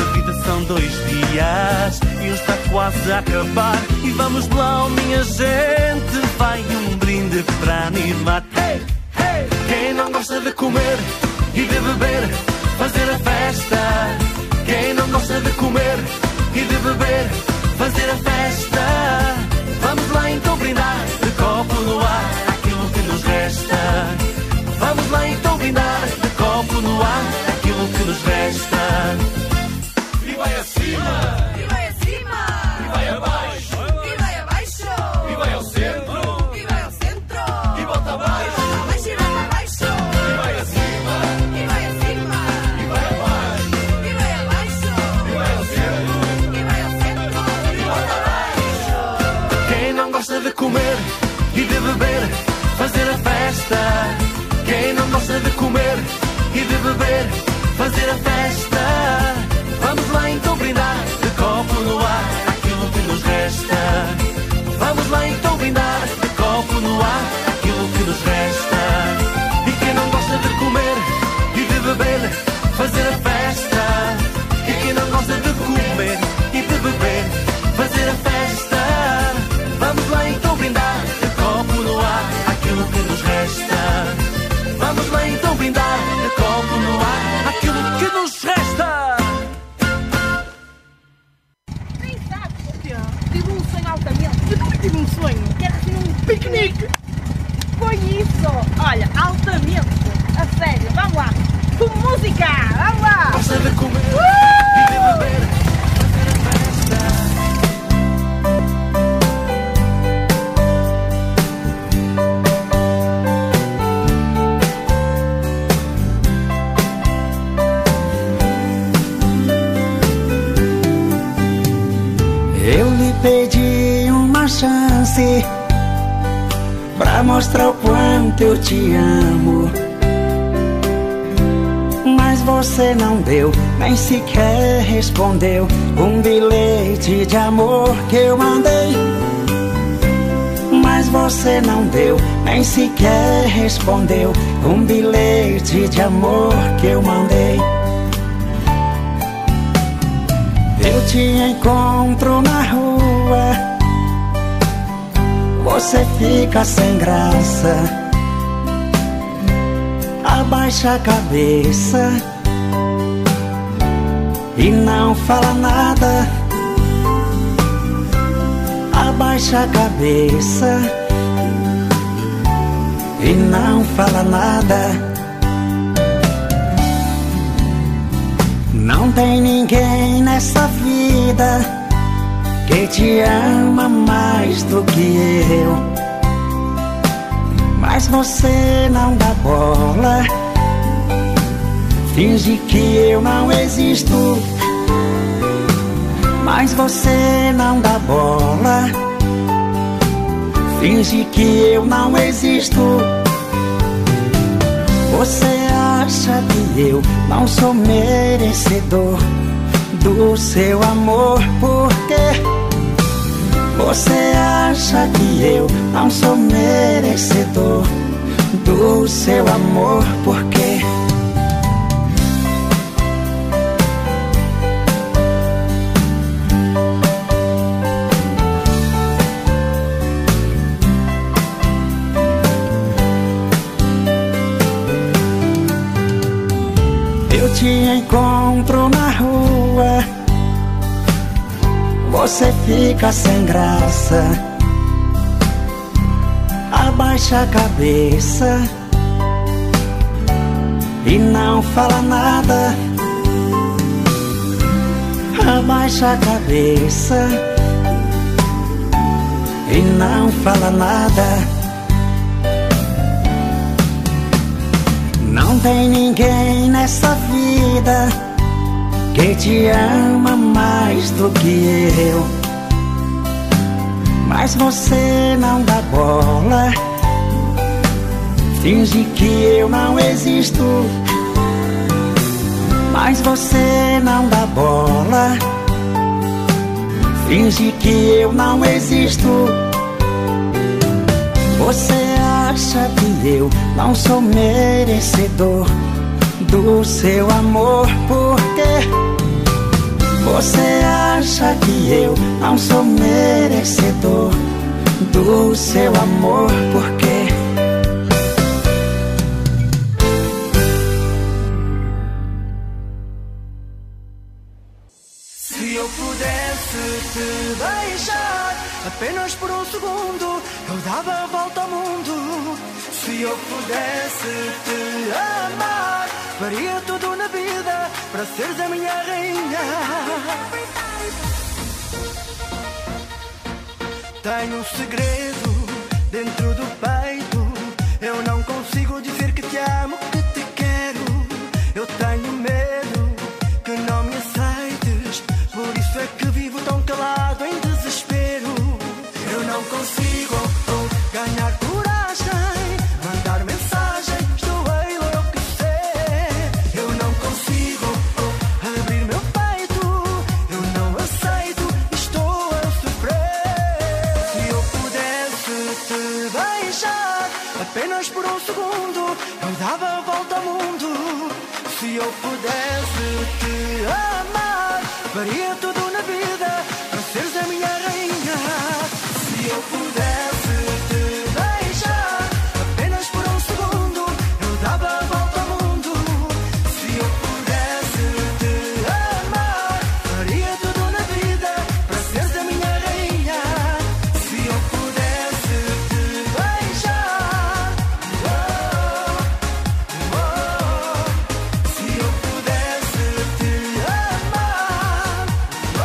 Faltam dois dias e um está quase a acabar. E vamos lá, minha gente, vai um brinde para animar. Hey, hey! Quem não gosta de comer e de beber, fazer a festa. Quem não gosta de comer e de beber, fazer a festa. Vamos lá então brindar, de copo no ar, aquilo que nos resta. Vamos lá então brindar, de copo no ar, aquilo que nos resta. E vai acima, e vai acima, e vai abaixo, e vai abaixo, e vai ao centro, e vai ao centro, e volta abaixo, abaixo e volta abaixo, e vai acima, e vai acima, e vai abaixo, e vai abaixo, e vai ao centro, e vai ao centro, e volta abaixo. Quem não gosta de comer e de beber, fazer a festa. Quem não gosta de comer e de beber, fazer a festa. Vamos lá então brindar, de copo no ar, aquilo que nos resta. Vamos lá então brindar, de copo no ar, aquilo que nos resta. E quem não gosta de comer e de beber, fazer a festa. E quem não gosta de comer e de beber, fazer a festa. Vamos lá então brindar, de copo no ar, aquilo que nos resta. Vamos lá então brindar, de copo no ar, aquilo que nos resta. Nem sabes o quê? Tive um sonho altamente. Eu também tive um sonho, que era assim um piquenique. Foi isso. Olha, altamente. A sério, vamos lá. Com música, vamos lá. Gosta de comer uh! e de beber, fazer a festa. Eu lhe pedi uma chance pra mostrar o quanto eu te amo, mas você não deu, nem sequer respondeu um bilhete de amor que eu mandei. Mas você não deu, nem sequer respondeu um bilhete de amor que eu mandei. Eu te encontro na rua, você fica sem graça, abaixa a cabeça e não fala nada. Abaixa a cabeça e não fala nada. Não tem ninguém nessa vida que te ama mais do que eu, mas você não dá bola, finge que eu não existo. Mas você não dá bola, finge que eu não existo. Você acha que eu não sou merecedor do seu amor? Por quê? Você acha que eu não sou merecedor do seu amor? Por quê? Eu te encontro na rua, você fica sem graça, abaixa a cabeça e não fala nada. Abaixa a cabeça e não fala nada. Não tem ninguém nessa vida que te ama mais do que eu, mas você não dá bola, finge que eu não existo. Mas você não dá bola, finge que eu não existo. Você acha que eu não sou merecedor do seu amor? Por quê? Você não sou merecedor do seu amor, porque se eu pudesse te deixar apenas por um segundo, eu dava a volta ao mundo. Se eu pudesse te amar, faria tudo na vida para seres a minha rainha. Tenho um segredo dentro do peito, eu não consigo dizer que te amo, que te quero. Eu tenho medo que não me aceites, por isso é que vivo tão calado em desespero. Eu não consigo oh, ganhar coragem, mandar mensagem, estou a enlouquecer. Eu não consigo oh, abrir meu peito, eu não aceito, estou a sofrer. Se eu pudesse te deixar apenas por um segundo, eu dava a volta ao mundo. Se eu pudesse te amar, faria tudo na vida para seres a minha rainha. Se eu pudesse te deixar apenas por um segundo, eu dava a volta ao mundo. Se eu pudesse te amar, faria tudo na vida para seres a minha rainha. Se eu pudesse te deixar, oh, oh, se eu pudesse te amar, oh,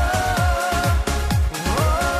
oh,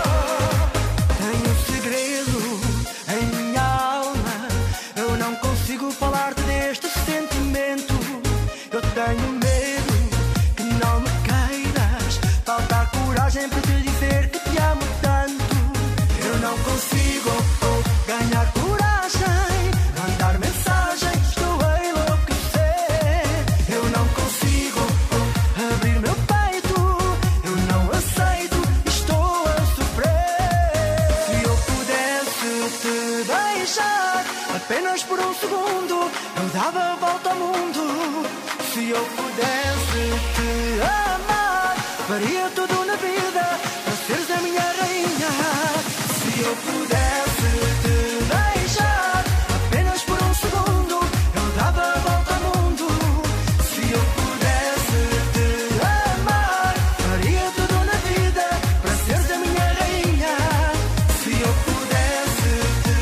tenho um segredo em minha alma, eu não consigo falar-te deste sentimento. Eu tenho medo que não me queiras, falta coragem para te dizer que te amo tanto. Eu não consigo oh, ganhar coragem, mandar mensagem, estou a enlouquecer. Eu não consigo oh, abrir meu peito, eu não aceito, estou a sofrer. Se eu pudesse te deixar apenas por um segundo, eu dava a volta ao mundo. Se eu pudesse te amar, faria tudo na vida para seres a minha rainha. Se eu pudesse te deixar apenas por um segundo, eu dava a volta ao mundo. Se eu pudesse te amar, faria tudo na vida para seres a minha rainha. Se eu pudesse te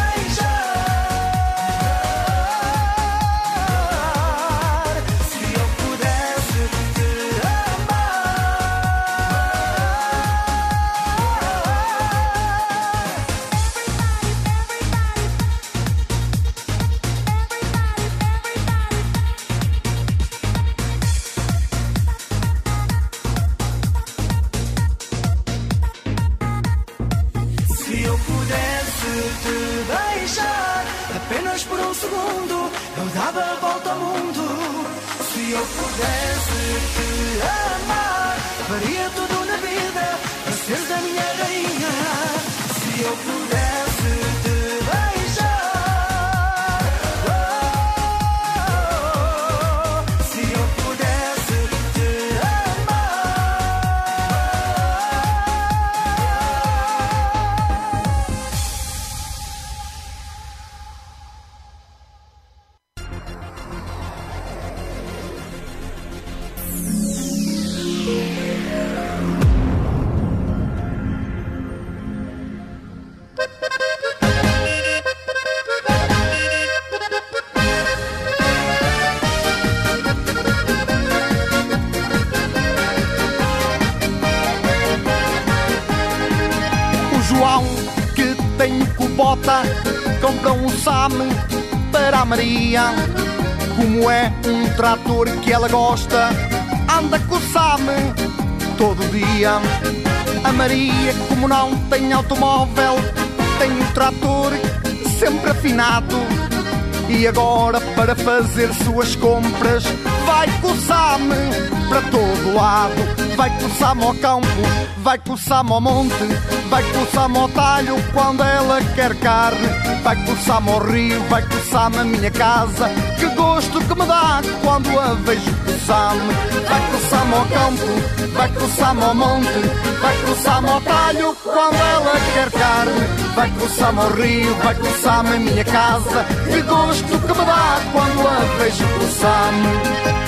deixar, se eu pudesse te Se eu pudesse te deixar apenas por um segundo, eu dava a volta ao mundo. Se eu pudesse te amar, faria tudo na vida para seres a minha rainha. Se eu pudesse te deixar, oh, se eu pudesse te João, que tem cubota, compra um SAME para a Maria. Como é um trator que ela gosta, anda com o SAME todo dia. A Maria, como não tem automóvel, tem um trator sempre afinado. E agora, para fazer suas compras, vai com o SAME para todo lado. Vai com o SAME ao campo, vai com o SAME ao monte, vai com o SAME ao talho quando ela quer carne. Vai com o SAME ao rio, vai com o SAME à minha casa. Que gosto que me dá quando a vejo com o SAME. Vai com o SAME cruzar-me ao campo, vai cruzar-me ao monte, vai cruzar-me ao talho quando ela quer carne. Vai cruzar-me ao rio, vai cruzar-me a minha casa. Que gosto que me dá quando a vejo cruzar-me.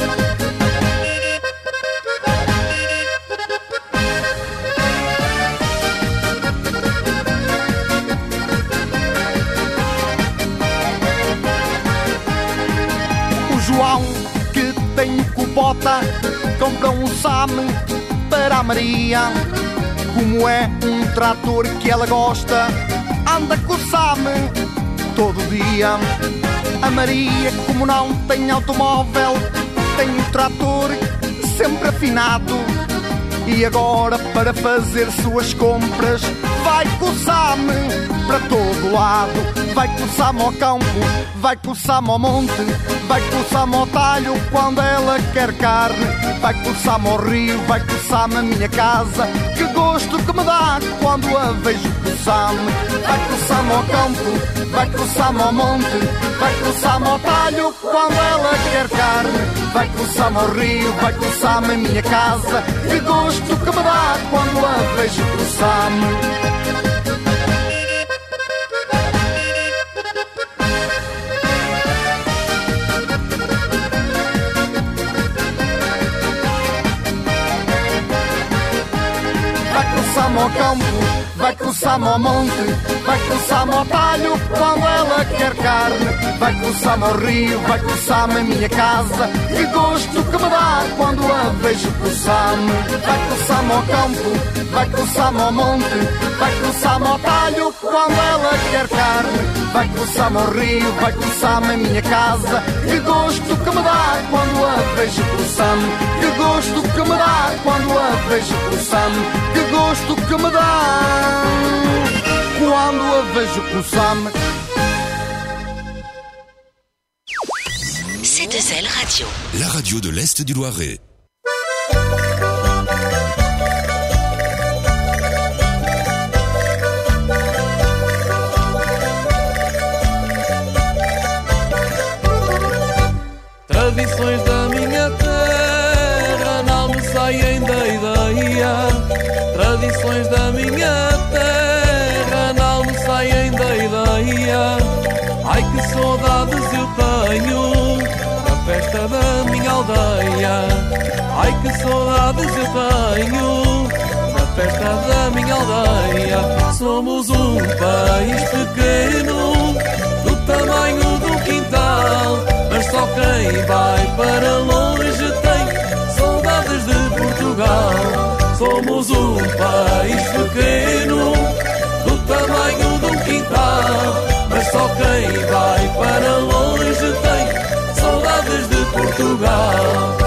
João, que tem cubota, compra um SAME para a Maria. Como é um trator que ela gosta, anda com o SAME todo dia. A Maria, como não tem automóvel, tem um trator sempre afinado. E agora, para fazer suas compras, vai com o SAME para todo lado. Vai com o SAME ao campo, vai com o SAME ao monte, vai com o SAME ao talho quando ela quer carne. Vai com o SAME ao rio, vai com o SAME à minha casa. Que gosto que me dá quando a vejo com o SAME. Vai com o SAME ao campo, vai com o SAME ao monte, vai com o SAME ao talho quando ela quer carne. Vai com o SAME ao rio, vai com o SAME à minha casa. Que gosto que me dá quando a vejo com o SAME. Vai ao campo, vai com o SAME ao monte, vai com o SAME ao talho quando ela quer carne. Vai com o SAME ao rio, vai com o SAME à minha casa. Que gosto que me dá quando a vejo com o SAME. Vai com o SAME ao campo, vai com o SAME ao monte, vai com o SAME ao talho quando ela quer carne. Vai com o SAME ao rio, vai com o SAME à minha casa. Que gosto que me dá quando a vejo com o SAME. Que gosto que me dá quando a vejo com o SAME. Que gosto que me dá quando a vejo com o SAME. C deux L Radio. La radio de l'Est du Loiret. Tradições da minha terra não me saem da ideia. Tradições da minha terra não me saem da ideia. Ai que saudades eu tenho da festa da minha aldeia. Ai que saudades eu tenho da festa da minha aldeia. Somos um país pequeno do tamanho do quintal, mas só quem vai para longe tem saudades de Portugal. Somos um país pequeno do tamanho de um quintal, mas só quem vai para longe tem saudades de Portugal.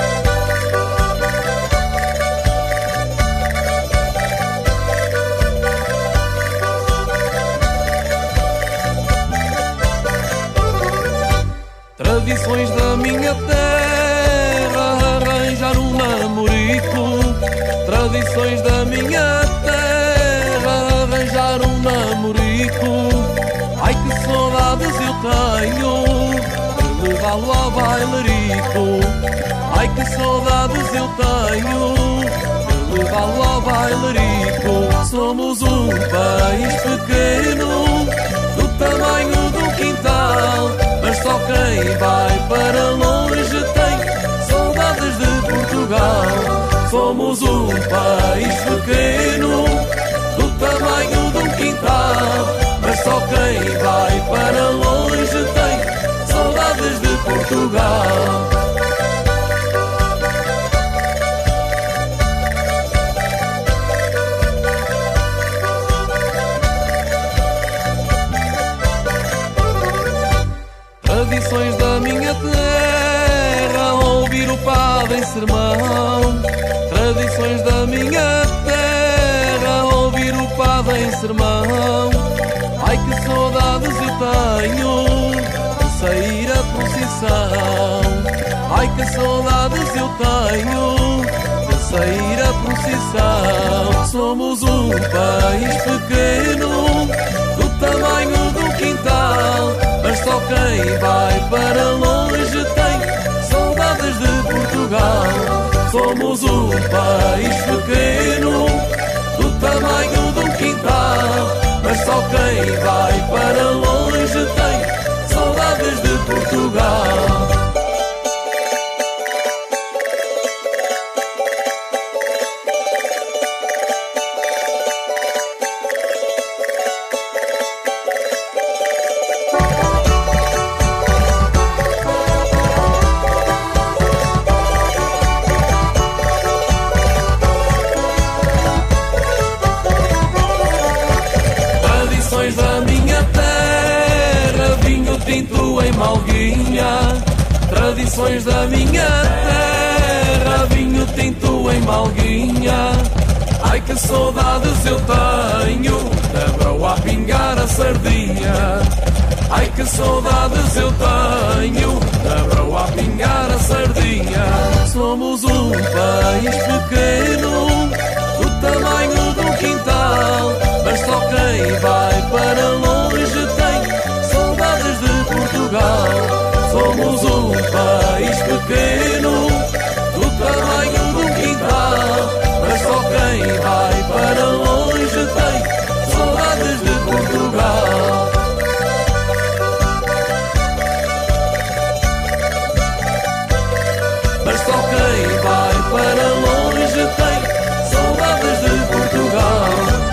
Tradições da minha terra, arranjar um namorico. Tradições da minha terra, arranjar um namorico. Ai que saudades eu tenho de levá-lo ao bailarico. Ai que saudades eu tenho de levá-lo ao bailarico. Somos um país pequeno do tamanho do quintal, mas só quem vai para longe tem saudades de Portugal. Somos um país pequeno do tamanho de um quintal, mas só quem vai para longe tem saudades de Portugal. Tradições da minha terra, ouvir o padre em sermão. Tradições da minha terra, ouvir o padre em sermão. Ai que saudades eu tenho de sair a procissão. Ai que saudades eu tenho de sair a procissão. Somos um país pequeno do tamanho do quintal, mas só quem vai para longe tem saudades de Portugal. Somos um país pequeno, do tamanho de um quintal, mas só quem vai para longe tem saudades de Portugal. Tradições da minha terra, vinho tinto em Malguinha. Ai que saudades eu tenho da broa a pingar a sardinha. Ai que saudades eu tenho da broa a pingar a sardinha. Somos um país pequeno, do tamanho de um quintal, mas só quem vai para longe tem saudades de Portugal. Somos um país pequeno, do tamanho de um quintal, mas só quem vai para longe tem saudades de Portugal. Mas só quem vai para longe tem saudades de Portugal.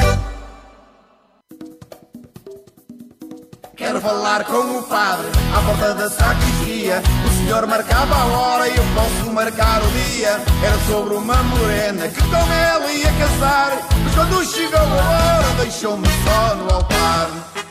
Quero falar com o padre à porta da sacristia. O senhor marcava a hora e eu posso marcar o dia. Era sobre uma morena que com ela ia casar, mas quando chegou a hora deixou-me só no altar.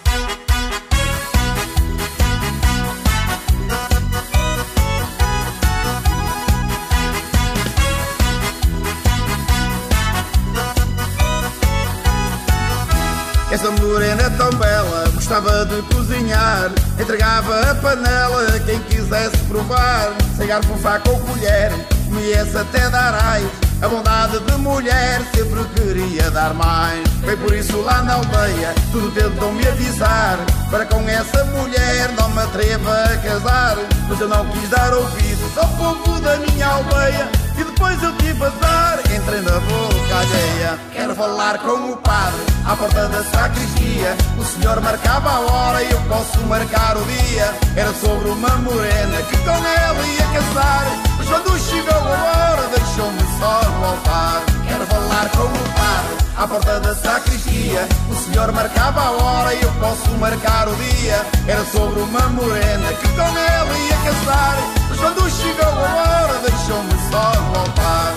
Essa morena tão bela gostava de cozinhar, entregava a panela a quem quisesse provar. Sem garfo, faca ou colher, comia-se até dar ais. A bondade de mulher sempre queria dar mais. Foi por isso lá na aldeia tudo tentou me avisar, para com essa mulher não me atreva a casar. Mas eu não quis dar ouvidos ao povo da minha aldeia, e depois eu tive azar, entrei na boca alheia. Quero falar com o padre à porta da sacristia. O senhor marcava a hora e eu posso marcar o dia. Era sobre uma morena que com ela ia casar, mas quando chegou a hora deixou-me só no altar. Quero falar com o padre à porta da sacristia. O senhor marcava a hora e eu posso marcar o dia. Era sobre uma morena que com ela ia casar, mas quando chegou a hora deixou-me só no altar.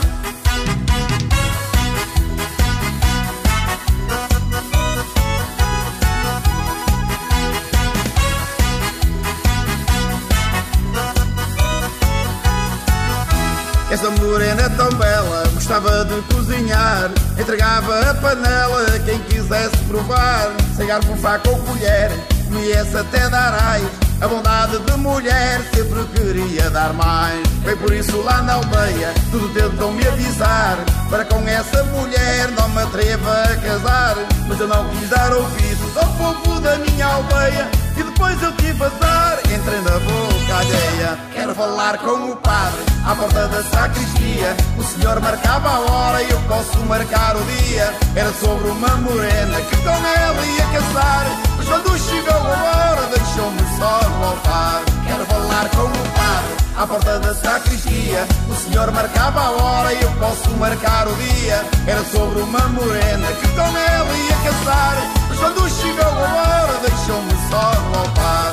Essa morena tão bela gostava de cozinhar, entregava a panela a quem quisesse provar. Sem garfo, faca ou colher, comia-se até dar ais. A bondade de mulher sempre queria dar mais. Foi por isso lá na aldeia tudo tentou me avisar, para com essa mulher não me atreva a casar. Mas eu não quis dar ouvidos ao povo da minha aldeia, e depois eu tive azar, entrei na boca alheia. Quero falar com o padre à porta da sacristia. O senhor marcava a hora e eu posso marcar o dia. Era sobre uma morena que com ela ia casar, mas quando chegou a hora deixou-me só no altar. Quero falar com o padre à porta da sacristia. O senhor marcava a hora e eu posso marcar o dia. Era sobre uma morena que com ela ia casar, mas quando chegou a hora deixou-me só no altar.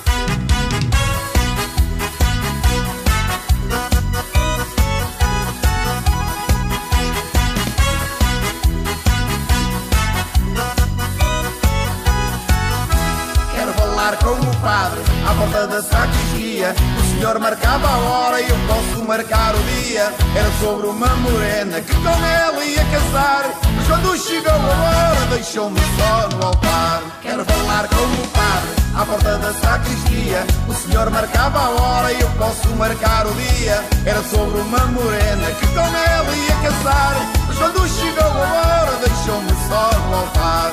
Com o padre à porta da sacristia. O senhor marcava a hora e eu posso marcar o dia. Era sobre uma morena que com ela ia casar, mas quando chegou a hora deixou-me só no altar. Quero falar com o padre à porta da sacristia. O senhor marcava a hora e eu posso marcar o dia. Era sobre uma morena que com ela ia casar, mas quando chegou a hora deixou-me só no altar.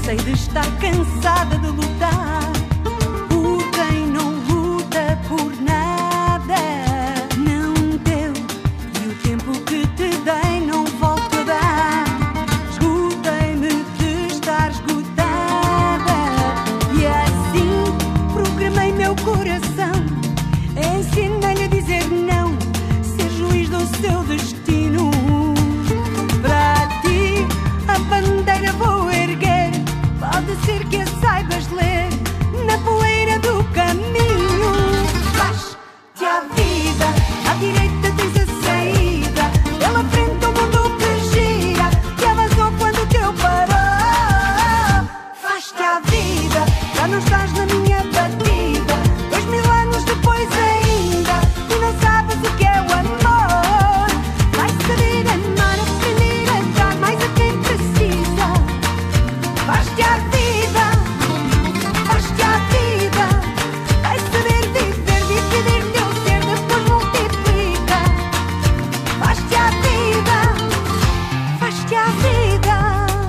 cansei de estar cansada de lutar por quem não luta por nada. Não deu, e o tempo que te dei não volto a dar. Escutei-me de estar esgotada e assim programei meu coração. Ensinei-lhe a dizer não, ser juiz do seu destino. Para ti a bandeira vou erguer, pode ser que a saibas ler na poeira do caminho. Faz-te a vida, à direita tens a saída, pela frente o mundo que gira, que avançou quando o teu parou. Faz-te a vida, já não estás na minha batida, dois mil anos depois ainda, e não sabes o que é o amor. Vais saber amar, aprender a dar mais a quem precisa. Faz-te a vida, faz-te a vida, vais saber viver, dividir teu ser, depois multiplica. Faz-te a vida, faz-te a vida.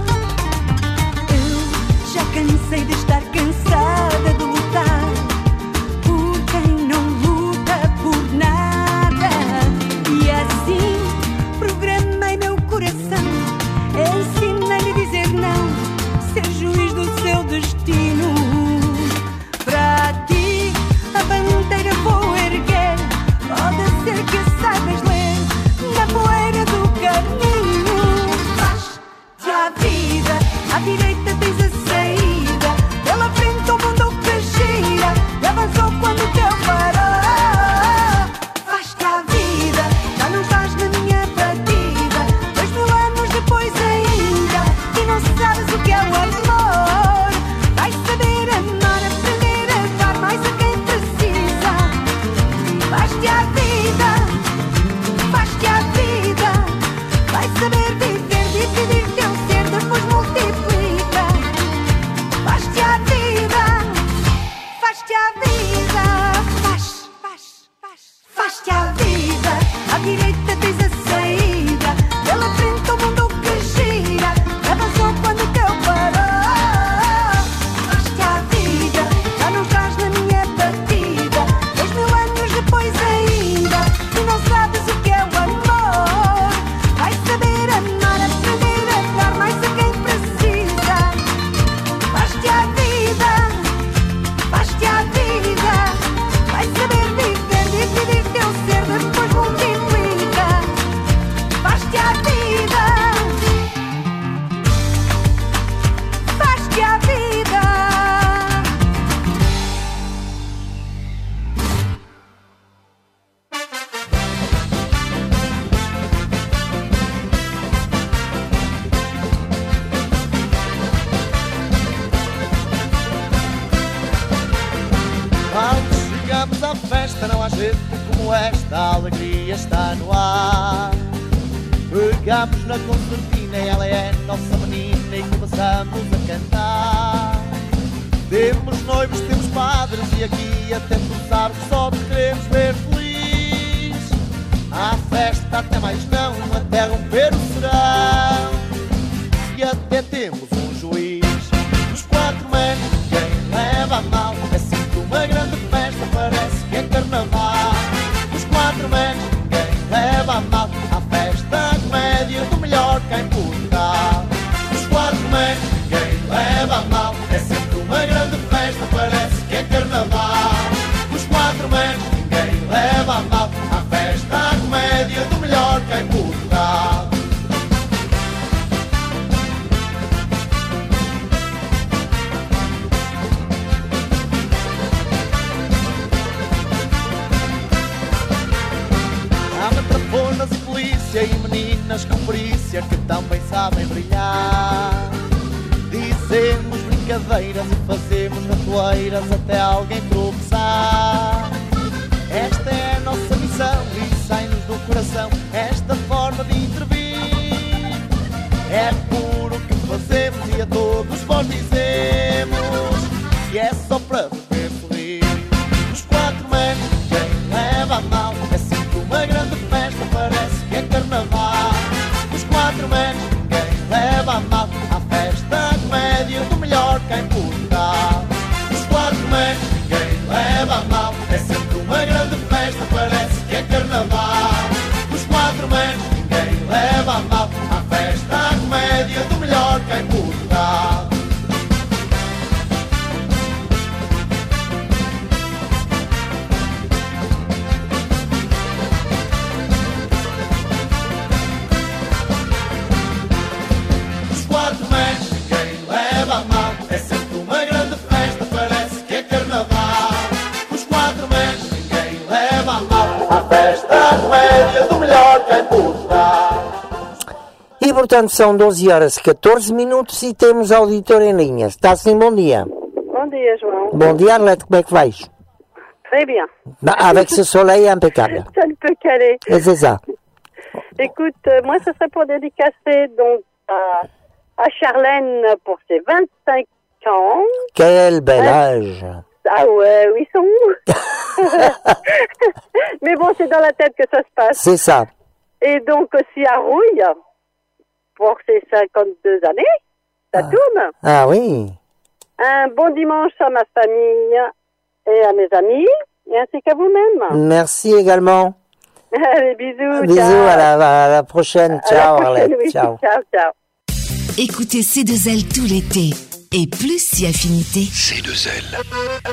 Eu já cansei de estar cansada de lutar por quem não luta por nada. E assim programei meu coração, ensinei-lhe a dizer não, ser juiz do seu destino. Para ti a bandeira vou erguer, pode ser que a saibas ler na poeira do caminho. Faz-te a vida, à direita tens a saída, pela frente o mundo que gira, e avançou quando o teu parou. Faz-te a vida, já não estás na minha batida, dois mil anos depois ainda, e não sabes o que é o amor. Vais saber amar, aprender a dar mais a quem precisa. Faz-te a vida, faz-te a vida, vais saber viver, dividir teu ser, depois multiplica. Faz-te a vida, faz-te a vida, faz, faz, faz, faz-te a vida, à direita tens a saída, pela frente o mundo que gira, avançou quando o teu parou. Faz-te a vida, já não estás na minha batida, dois mil anos depois ainda, e não sabes o que é o amor. Vais saber amar, aprender a dar mais a quem precisa. Faz-te a vida, faz-te a vida, vais saber viver, dividir teu ser, depois multiplica. Faz-te a vida, faz-te a vida. Quando chegamos à festa não há jeito como esta, a alegria está no ar. Pegamos na concertina e ela é nossa menina e começamos a cantar. Temos noivos, temos padres e aqui até tu sabes que só te queremos ver feliz. À festa até mais não, até romper o serão. E até temos um juiz. Os quatro manos, quem leva a mal, é sempre uma grande festa, parece que é carnaval. Os quatro manos, quem leva a mal, à festa a comédia do melhor cá em Portugal. Os quatro manos, quem leva a mal, é sempre uma grande festa, parece que é carnaval. Os quatro manos, quem leva a mal, à festa a comédia do melhor cá em Portugal. Há matrafonas e polícia e meninas com perícia que também sabem brilhar. Dizemos brincadeiras e fazemos ratoeiras até alguém tropeçar. Esta é a nossa missão e sai-nos do coração esta forma de intervir. É por o que fazemos e a todos vós dizemos que é só para beber sorrir. Os quatro manos, quem leva a mal, é sempre uma grande festa, parece que é carnaval. Os quatro manos, quem leva a mal, à festa a comédia do melhor portanto, são doze horas e catorze minutos e temos auditor em linha. Está sim, bom dia. Bom dia, João. Bon dia, Arlette, como é que vais? Très bien. Bah, avec ce soleil impeccable. Ça ne peut qu'aller. C'est ça. Écoute, euh, moi, ce serait pour dédicacer donc à, à Charlène pour ses vingt-cinq ans. Quel bel âge. Ah ouais, oui, ils sont où? Mais bon, c'est dans la tête que ça se passe. C'est ça. Et donc aussi à Rouille pour ses cinquante-deux années. Ça ah. tourne. Ah oui. Un bon dimanche à ma famille et à mes amis, et ainsi qu'à vous-même. Merci également. Allez, bisous. Bisous, ciao. à la, à la prochaine. À Ciao, la prochaine, Arlette. oui. Ciao. Ciao, ciao. Écoutez C deux L tout l'été. Et plus si affinité. C deux L.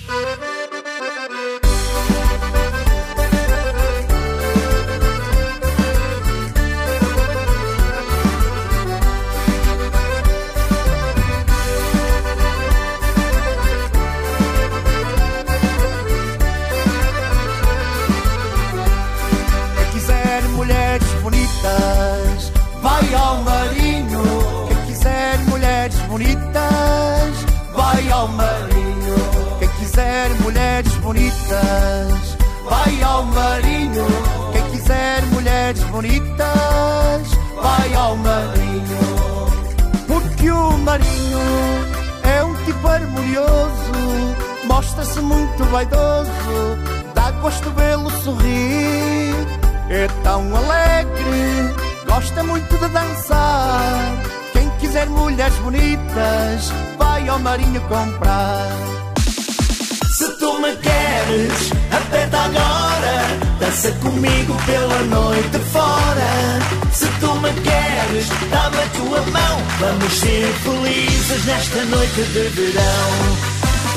Bonitas, vai ao marinho. Quem quiser mulheres bonitas, vai ao marinho. Quem quiser mulheres bonitas, vai ao marinho. Quem quiser mulheres bonitas, vai ao marinho. Porque o marinho é um tipo harmonioso, mostra-se muito vaidoso, dá gosto vê-lo sorrir. É tão alegre, gosta muito de dançar. Quem quiser mulheres bonitas, vai ao marinho comprar. Se tu me queres, aperta agora, dança comigo pela noite fora. Se tu me queres, dá-me a tua mão, vamos ser felizes nesta noite de verão.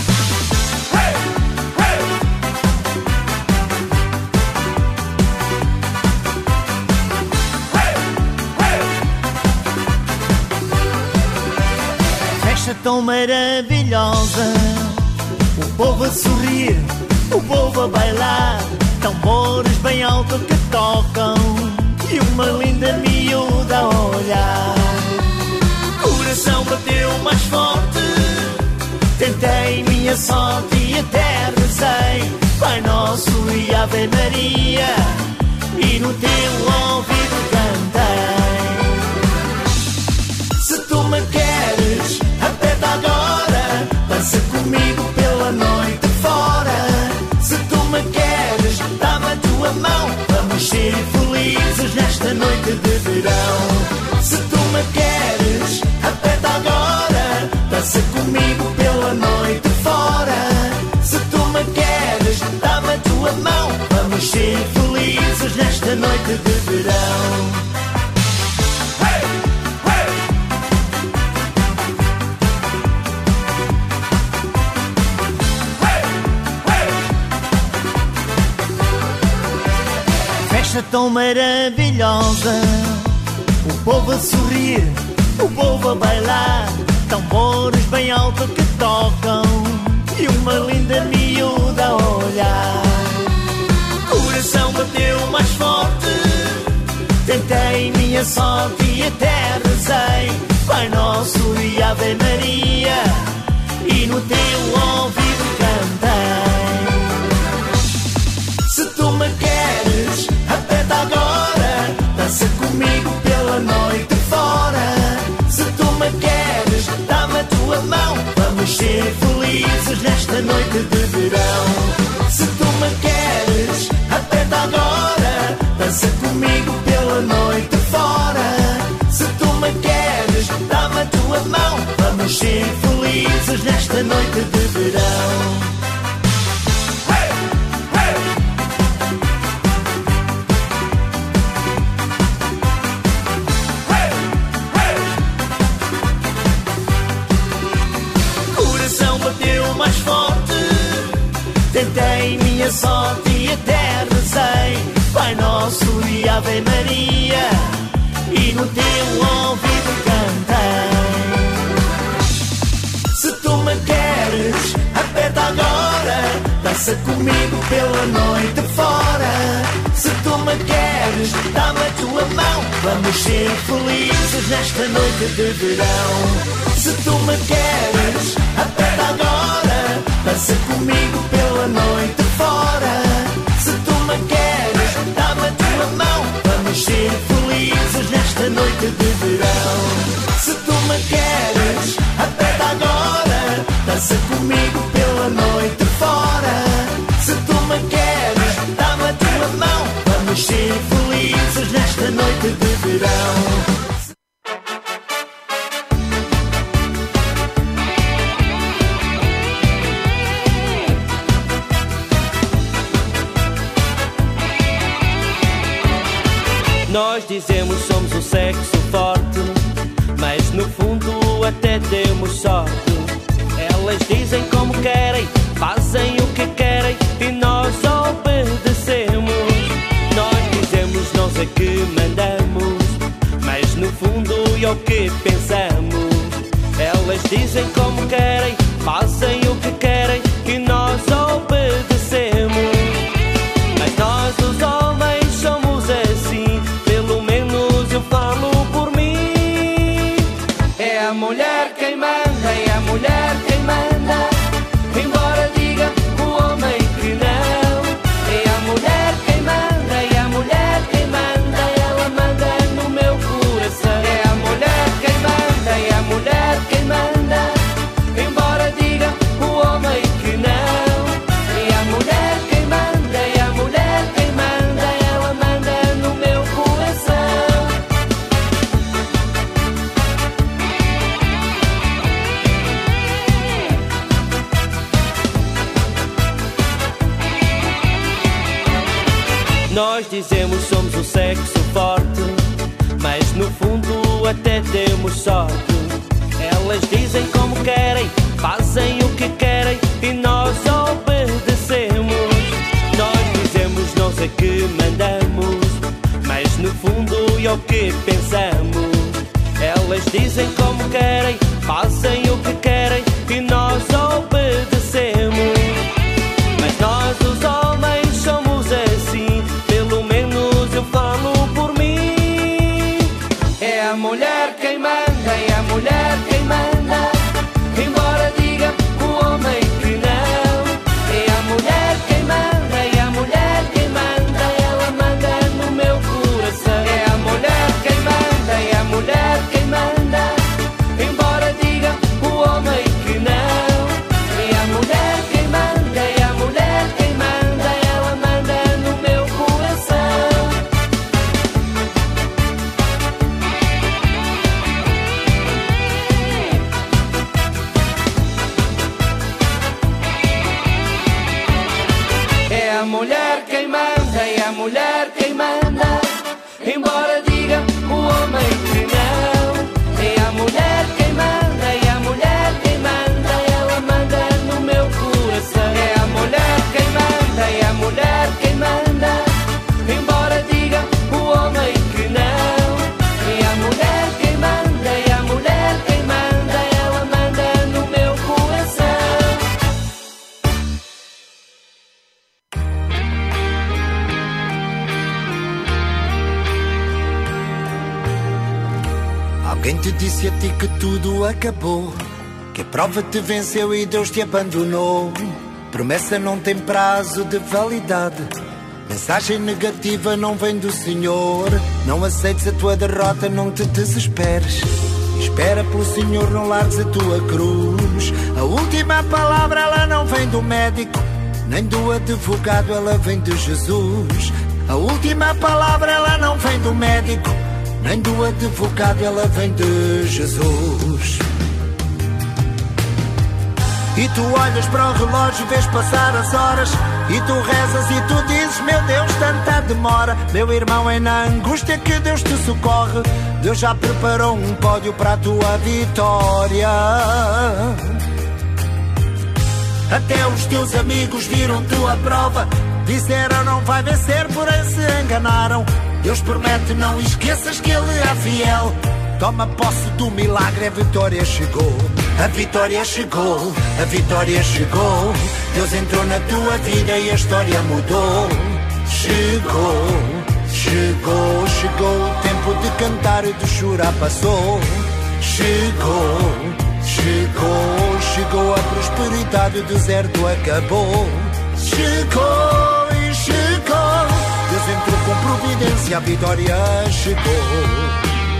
Tão maravilhosa, o povo a sorrir, o povo a bailar, tambores bem alto que tocam e uma linda miúda a olhar. Coração bateu mais forte, tentei minha sorte e até rezei Pai Nosso e Ave Maria, e no teu ouvido cantei. Se tu me queres, aperta agora, dança comigo pela noite fora. Se tu me queres, dá-me a tua mão, vamos ser felizes nesta noite de verão. Se tu me queres, aperta agora, dança comigo pela noite fora. Se tu me queres, dá-me a tua mão, vamos ser felizes nesta noite de verão. Tão maravilhosa, o povo a sorrir, o povo a bailar, tambores bem alto que tocam e uma linda miúda a olhar. Coração bateu mais forte, tentei minha sorte e até rezei Pai Nosso e Ave Maria, e no teu ouvido cantei. Se tu me queres, aperta agora, dança comigo pela noite fora. Se tu me queres, dá-me a tua mão, vamos ser felizes nesta noite de verão. Se tu me queres, aperta agora, dança comigo pela noite fora. Se tu me queres, dá-me a tua mão, vamos ser felizes nesta noite de verão. Mais forte, tentei minha sorte e até rezei Pai Nosso e Ave Maria, e no teu ouvido cantei. Se tu me queres, aperta agora, dança comigo pela noite fora. Se tu me me queres, dá-me a tua mão. Vamos ser felizes nesta noite de verão. Se tu me queres, aperta agora, dança comigo pela noite fora. Se tu me queres, dá-me a tua mão. Vamos ser felizes nesta noite de verão. Se tu me queres, aperta agora, dança comigo pela noite fora. Se tu me queres, dá-me a tua mão. Vamos ser felizes nesta noite de verão. Nós dizemos somos o sexo forte, mas no fundo até temos sorte. Elas dizem como querem, fazem o que querem e nós obedecemos. Nós dizemos nós é que mandamos, mas no fundo é o que pensamos. Elas dizem como querem, fazem o que querem e nós obedecemos. Mas nós os homens somos assim, pelo menos eu falo por mim. É a mulher quem manda, é a mulher quem manda, embora diga o homem que não. É a mulher quem manda, é a mulher quem manda, ela manda no meu coração. É a mulher quem manda, é a mulher quem manda, embora diga o homem que não. É a mulher quem manda, é a mulher quem manda, ela manda no meu coração. Nós dizemos somos o sexo forte, mas no fundo até temos sorte. Elas dizem como querem, fazem o que querem e nós obedecemos. Nós dizemos nós é que mandamos, mas no fundo é o que pensamos. Elas dizem como querem, fazem o que querem e nós obedecemos. Mas nós os homens somos assim, pelo menos eu falo por mim. É a mulher quem manda, é a mulher quem manda, embora diga o homem que não. É a mulher quem manda, é a mulher quem manda, ela manda no meu coração. É a mulher quem manda, é a mulher quem manda, embora diga o homem que não. É a mulher quem manda, é a mulher quem manda, ela manda no meu coração. É a mulher quem manda, é a mulher quem manda, embora diga o homem que não. É a mulher quem manda, é a mulher quem manda, ela manda no meu coração. É a mulher quem manda, é a mulher quem manda, embora diga o homem que não. É a mulher quem manda, é a mulher quem manda, ela manda no meu coração. Alguém te disse a ti que tudo acabou, que a prova te venceu e Deus te abandonou. Promessa não tem prazo de validade, mensagem negativa não vem do Senhor. Não aceites a tua derrota, não te desesperes, espera pelo Senhor, não largues a tua cruz. A última palavra ela não vem do médico, nem do advogado, ela vem de Jesus. A última palavra ela não vem do médico, nem do advogado, ela vem de Jesus. E tu olhas para o relógio, vês passar as horas, e tu rezas e tu dizes, meu Deus, tanta demora. Meu irmão, é na angústia que Deus te socorre, Deus já preparou um pódio para a tua vitória. Até os teus amigos viram-te a prova, disseram não vai vencer, porém se enganaram. Deus promete, não esqueças que Ele é fiel. Toma posse do milagre, a vitória chegou. A vitória chegou, a vitória chegou. Deus entrou na tua vida e a história mudou. Chegou, Chegou, chegou o tempo de cantar e de chorar passou. Chegou, chegou, chegou a prosperidade, o deserto acabou. Chegou e chegou, Deus entrou com providência, a vitória chegou.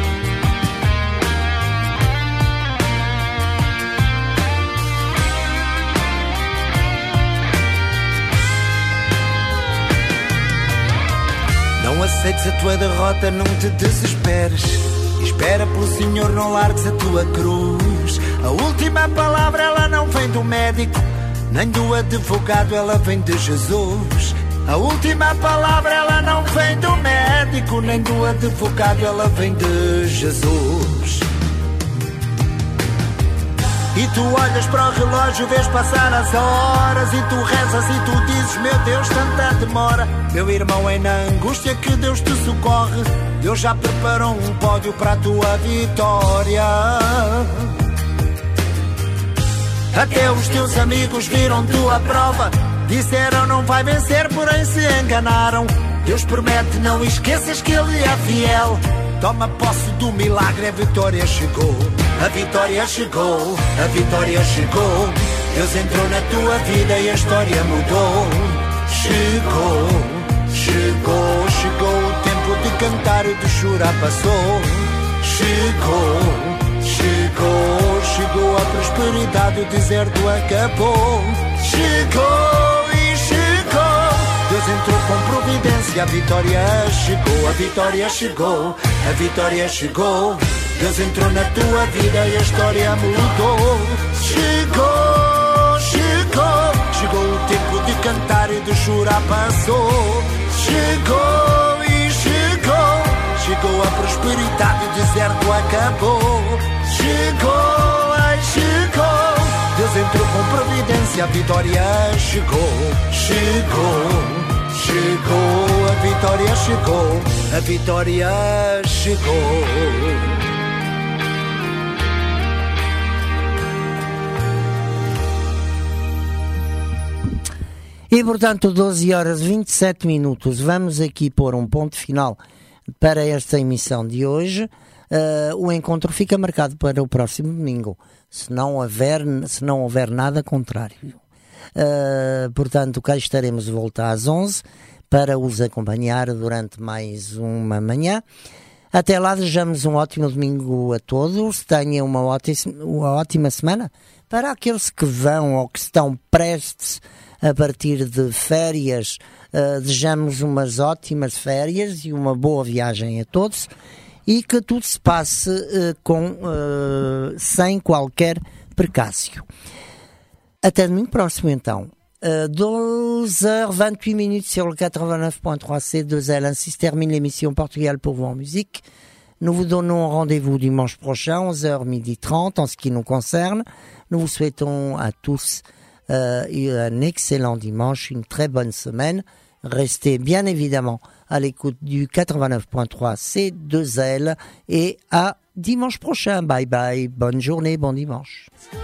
Não aceites a tua derrota, não te desesperes. Espera pelo Senhor, não largues a tua cruz. A última palavra ela não vem do médico, nem do advogado, ela vem de Jesus. A última palavra ela não vem do médico, nem do advogado, ela vem de Jesus. E tu olhas para o relógio, vês passar as horas, e tu rezas e tu dizes, meu Deus, tanta demora. Meu irmão, é na angústia que Deus te socorre. Deus já preparou um pódio para a tua vitória. Até os teus amigos viram tua prova, disseram não vai vencer, porém se enganaram. Deus promete, não esqueças que Ele é fiel. Toma posse do milagre, a vitória chegou. A vitória chegou, a vitória chegou. Deus entrou na tua vida e a história mudou. Chegou, chegou, chegou o tempo de cantar e de chorar passou. Chegou, chegou, chegou a prosperidade, o deserto acabou. Chegou e chegou, Deus entrou com providência, a vitória chegou, a vitória chegou, a vitória chegou. Deus entrou na tua vida e a história mudou. Chegou, chegou, chegou o tempo de cantar e de chorar passou. Chegou e chegou, chegou a prosperidade, o deserto acabou. Chegou, ai chegou, Deus entrou com providência, a vitória chegou. Chegou, chegou, a vitória chegou, a vitória chegou. E, portanto, doze horas e vinte e sete minutos. Vamos aqui pôr um ponto final para esta emissão de hoje. Uh, o encontro fica marcado para o próximo domingo, se não houver, se não houver nada contrário. Uh, portanto, cá estaremos de volta às onze para os acompanhar durante mais uma manhã. Até lá, desejamos um ótimo domingo a todos. Tenham uma ótima, uma ótima semana. Para aqueles que vão ou que estão prestes a partir de férias, uh, desejamos umas ótimas férias e uma boa viagem a todos e que tudo se passe uh, com, uh, sem qualquer precácio. Até domingo próximo então. Uh, douze heures vingt-huit minutes sur le quatre-vingt-neuf point trois C deux L. Ainsi se termine l'émission Portugal pour vous en musique. Nous vous donnons rendez-vous dimanche prochain, onze heures midi trente en ce qui nous concerne. Nous vous souhaitons à tous Euh, un excellent dimanche, une très bonne semaine. Restez bien évidemment à l'écoute du quatre-vingt-neuf point trois C deux L et à dimanche prochain. Bye bye, bonne journée, bon dimanche.